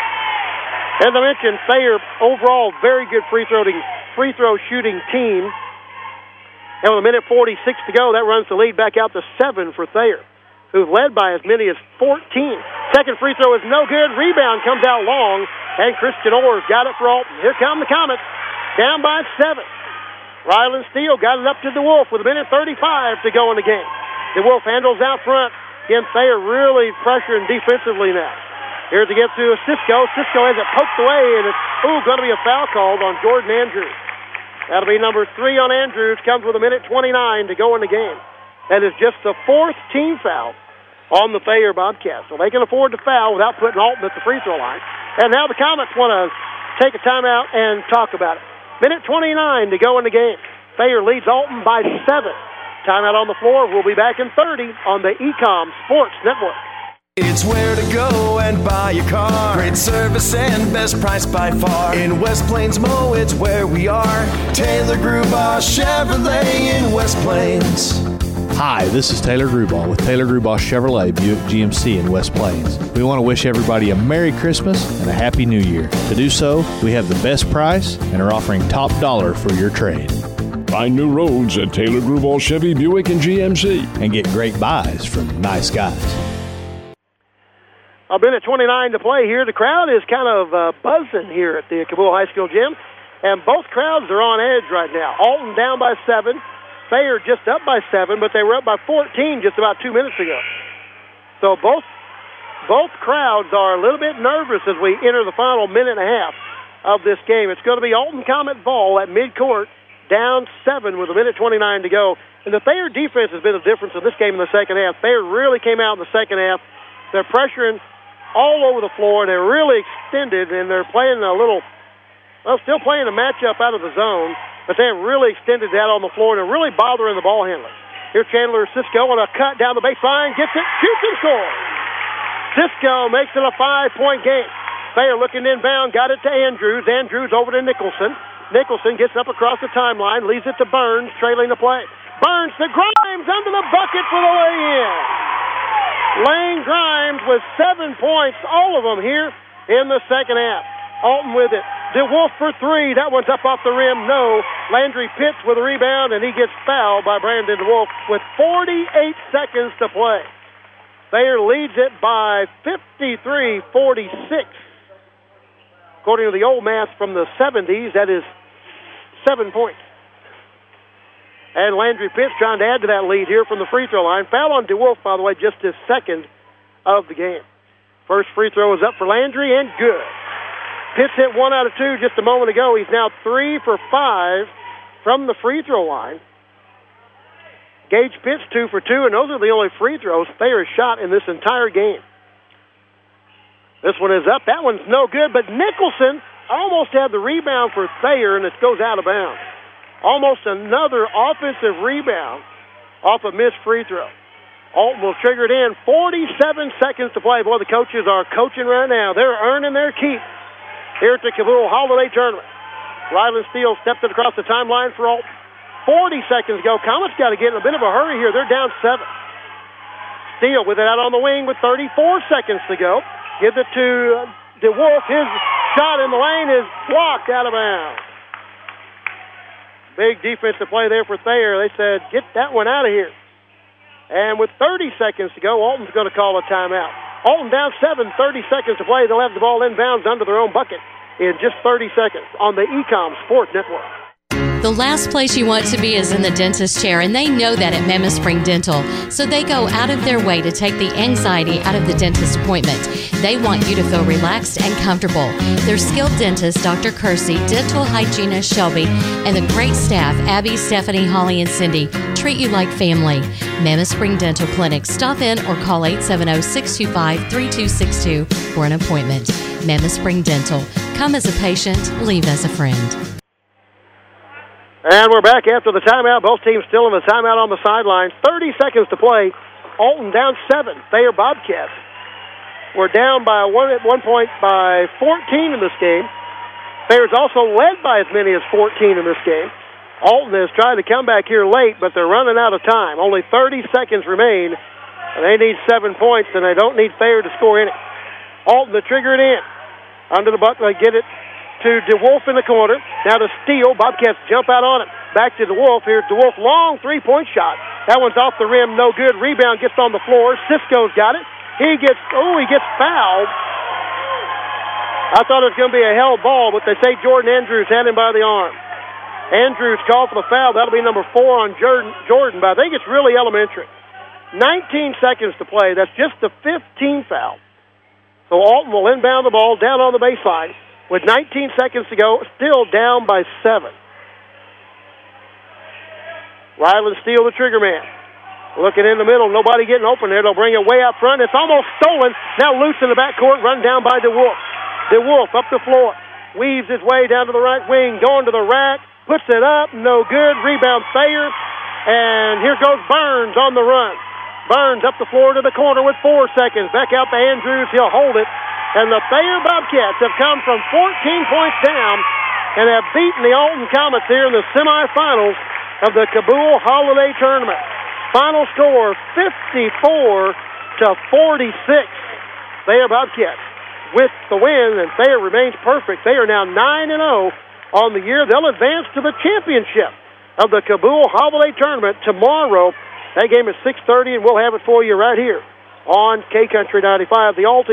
As I mentioned, Thayer overall very good free throw shooting team. And with 1:46 to go, that runs the lead back out to 7 for Thayer, who's led by as many as 14. Second free throw is no good. Rebound comes out long, and Christian Orr's got it for Alton. Here come the Comets, down by 7. Ryland Steele got it up to DeWolf with 1:35 to go in the game. DeWolf handles out front. Again, Thayer really pressuring defensively now. Here's to get to Cisco. Cisco has it poked away, and it's going to be a foul called on Jordan Andrews. That'll be number 3 on Andrews. Comes with 1:29 to go in the game. That is just the 4th team foul on the Thayer Bobcats. So they can afford to foul without putting Alton at the free throw line. And now the Comets want to take a timeout and talk about it. 1:29 to go in the game. Thayer leads Alton by 7. Timeout on the floor. We'll be back in 30 on the Ecom Sports Network. It's where to go and buy your car. Great service and best price by far. In West Plains Mo, it's where we are. Taylor Grubaugh Chevrolet in West Plains. Hi, this is Taylor Grubaugh with Taylor Grubaugh Chevrolet Buick GMC in West Plains. We want to wish everybody a Merry Christmas and a Happy New Year. To do so, we have the best price and are offering top dollar for your trade. Find new roads at Taylor Grubaugh Chevy Buick and GMC. And get great buys from nice guys. A minute 29 to play here. The crowd is kind of buzzing here at the Cabula High School gym, and both crowds are on edge right now. Alton down by 7. Thayer just up by 7, but they were up by 14 just about 2 minutes ago. So both crowds are a little bit nervous as we enter the final minute and a half of this game. It's going to be Alton Comet ball at midcourt, down 7 with a minute 29 to go. And the Thayer defense has been the difference in this game in the second half. Thayer really came out in the second half. They're pressuring all over the floor, and they're really extended, and they're playing still playing a matchup out of the zone, but they have really extended that on the floor, and they're really bothering the ball handlers. Here's Chandler Cisco on a cut down the baseline, gets it, shoots and scores. Cisco makes it a 5-point game. Thayer looking inbound, got it to Andrews. Andrews over to Nicholson. Nicholson gets up across the timeline, leaves it to Burns, trailing the play. Burns to Grimes under the bucket for the lay-in. Lane Grimes with 7 points, all of them here in the second half. Alton with it. DeWolf for 3. That one's up off the rim. No. Landry Pitts with a rebound, and he gets fouled by Brandon DeWolf with 48 seconds to play. Thayer leads it by 53-46. According to the old math from the 70s, that is 7 points. And Landry Pitts trying to add to that lead here from the free throw line. Foul on DeWolf, by the way, just his second of the game. First free throw is up for Landry, and good. Pitts hit 1 out of 2 just a moment ago. He's now 3 for 5 from the free throw line. Gage Pitts 2 for 2, and those are the only free throws Thayer shot in this entire game. This one is up. That one's no good, but Nicholson almost had the rebound for Thayer, and it goes out of bounds. Almost another offensive rebound off a missed free throw. Alton will trigger it in. 47 seconds to play. Boy, the coaches are coaching right now. They're earning their keep here at the Cabula Holiday Tournament. Ryland Steele stepped it across the timeline for Alton. 40 seconds to go. Comet's got to get in a bit of a hurry here. They're down 7. Steele with it out on the wing with 34 seconds to go. Gives it to DeWolf. His shot in the lane is blocked out of bounds. Big defensive play there for Thayer. They said, get that one out of here. And with 30 seconds to go, Alton's going to call a timeout. Alton down 7, 30 seconds to play. They'll have the ball inbounds under their own bucket in just 30 seconds on the Ecom Sports Network. The last place you want to be is in the dentist chair, and they know that at Mammoth Spring Dental. So they go out of their way to take the anxiety out of the dentist appointment. They want you to feel relaxed and comfortable. Their skilled dentist, Dr. Kersey, dental hygienist Shelby, and the great staff, Abby, Stephanie, Holly, and Cindy, treat you like family. Mammoth Spring Dental Clinic. Stop in or call 870-625-3262 for an appointment. Mammoth Spring Dental. Come as a patient, leave as a friend. And we're back after the timeout. Both teams still in the timeout on the sideline. 30 seconds to play. Alton down 7. Thayer Bobcats. We're down by at one point by 14 in this game. Thayer's also led by as many as 14 in this game. Alton is trying to come back here late, but they're running out of time. Only 30 seconds remain, and they need 7 points, and they don't need Thayer to score any. Alton to trigger it in. Under the bucket, they get it to DeWolf in the corner. Now to Steele. Bobcats jump out on it. Back to DeWolf. Here's DeWolf. Long three-point shot. That one's off the rim. No good. Rebound gets on the floor. Cisco's got it. He gets fouled. I thought it was going to be a held ball, but they say Jordan Andrews had him by the arm. Andrews called for the foul. That'll be number 4 on Jordan, but I think it's really elementary. 19 seconds to play. That's just the 15th foul. So Alton will inbound the ball down on the baseline. With 19 seconds to go, still down by 7. Ryland Steele, the trigger man. Looking in the middle, nobody getting open there. They'll bring it way out front. It's almost stolen. Now loose in the backcourt, run down by DeWolf. DeWolf up the floor. Weaves his way down to the right wing, going to the rack. Puts it up, no good. Rebound Thayer. And here goes Burns on the run. Burns up the floor to the corner with 4 seconds. Back out to Andrews. He'll hold it. And the Thayer Bobcats have come from 14 points down and have beaten the Alton Comets here in the semifinals of the Cabool Holiday Tournament. Final score, 54-46. Thayer Bobcats with the win, and Thayer remains perfect. They are now 9-0 on the year. They'll advance to the championship of the Cabool Holiday Tournament tomorrow. That game is 6:30, and we'll have it for you right here on K-Country 95. The Alton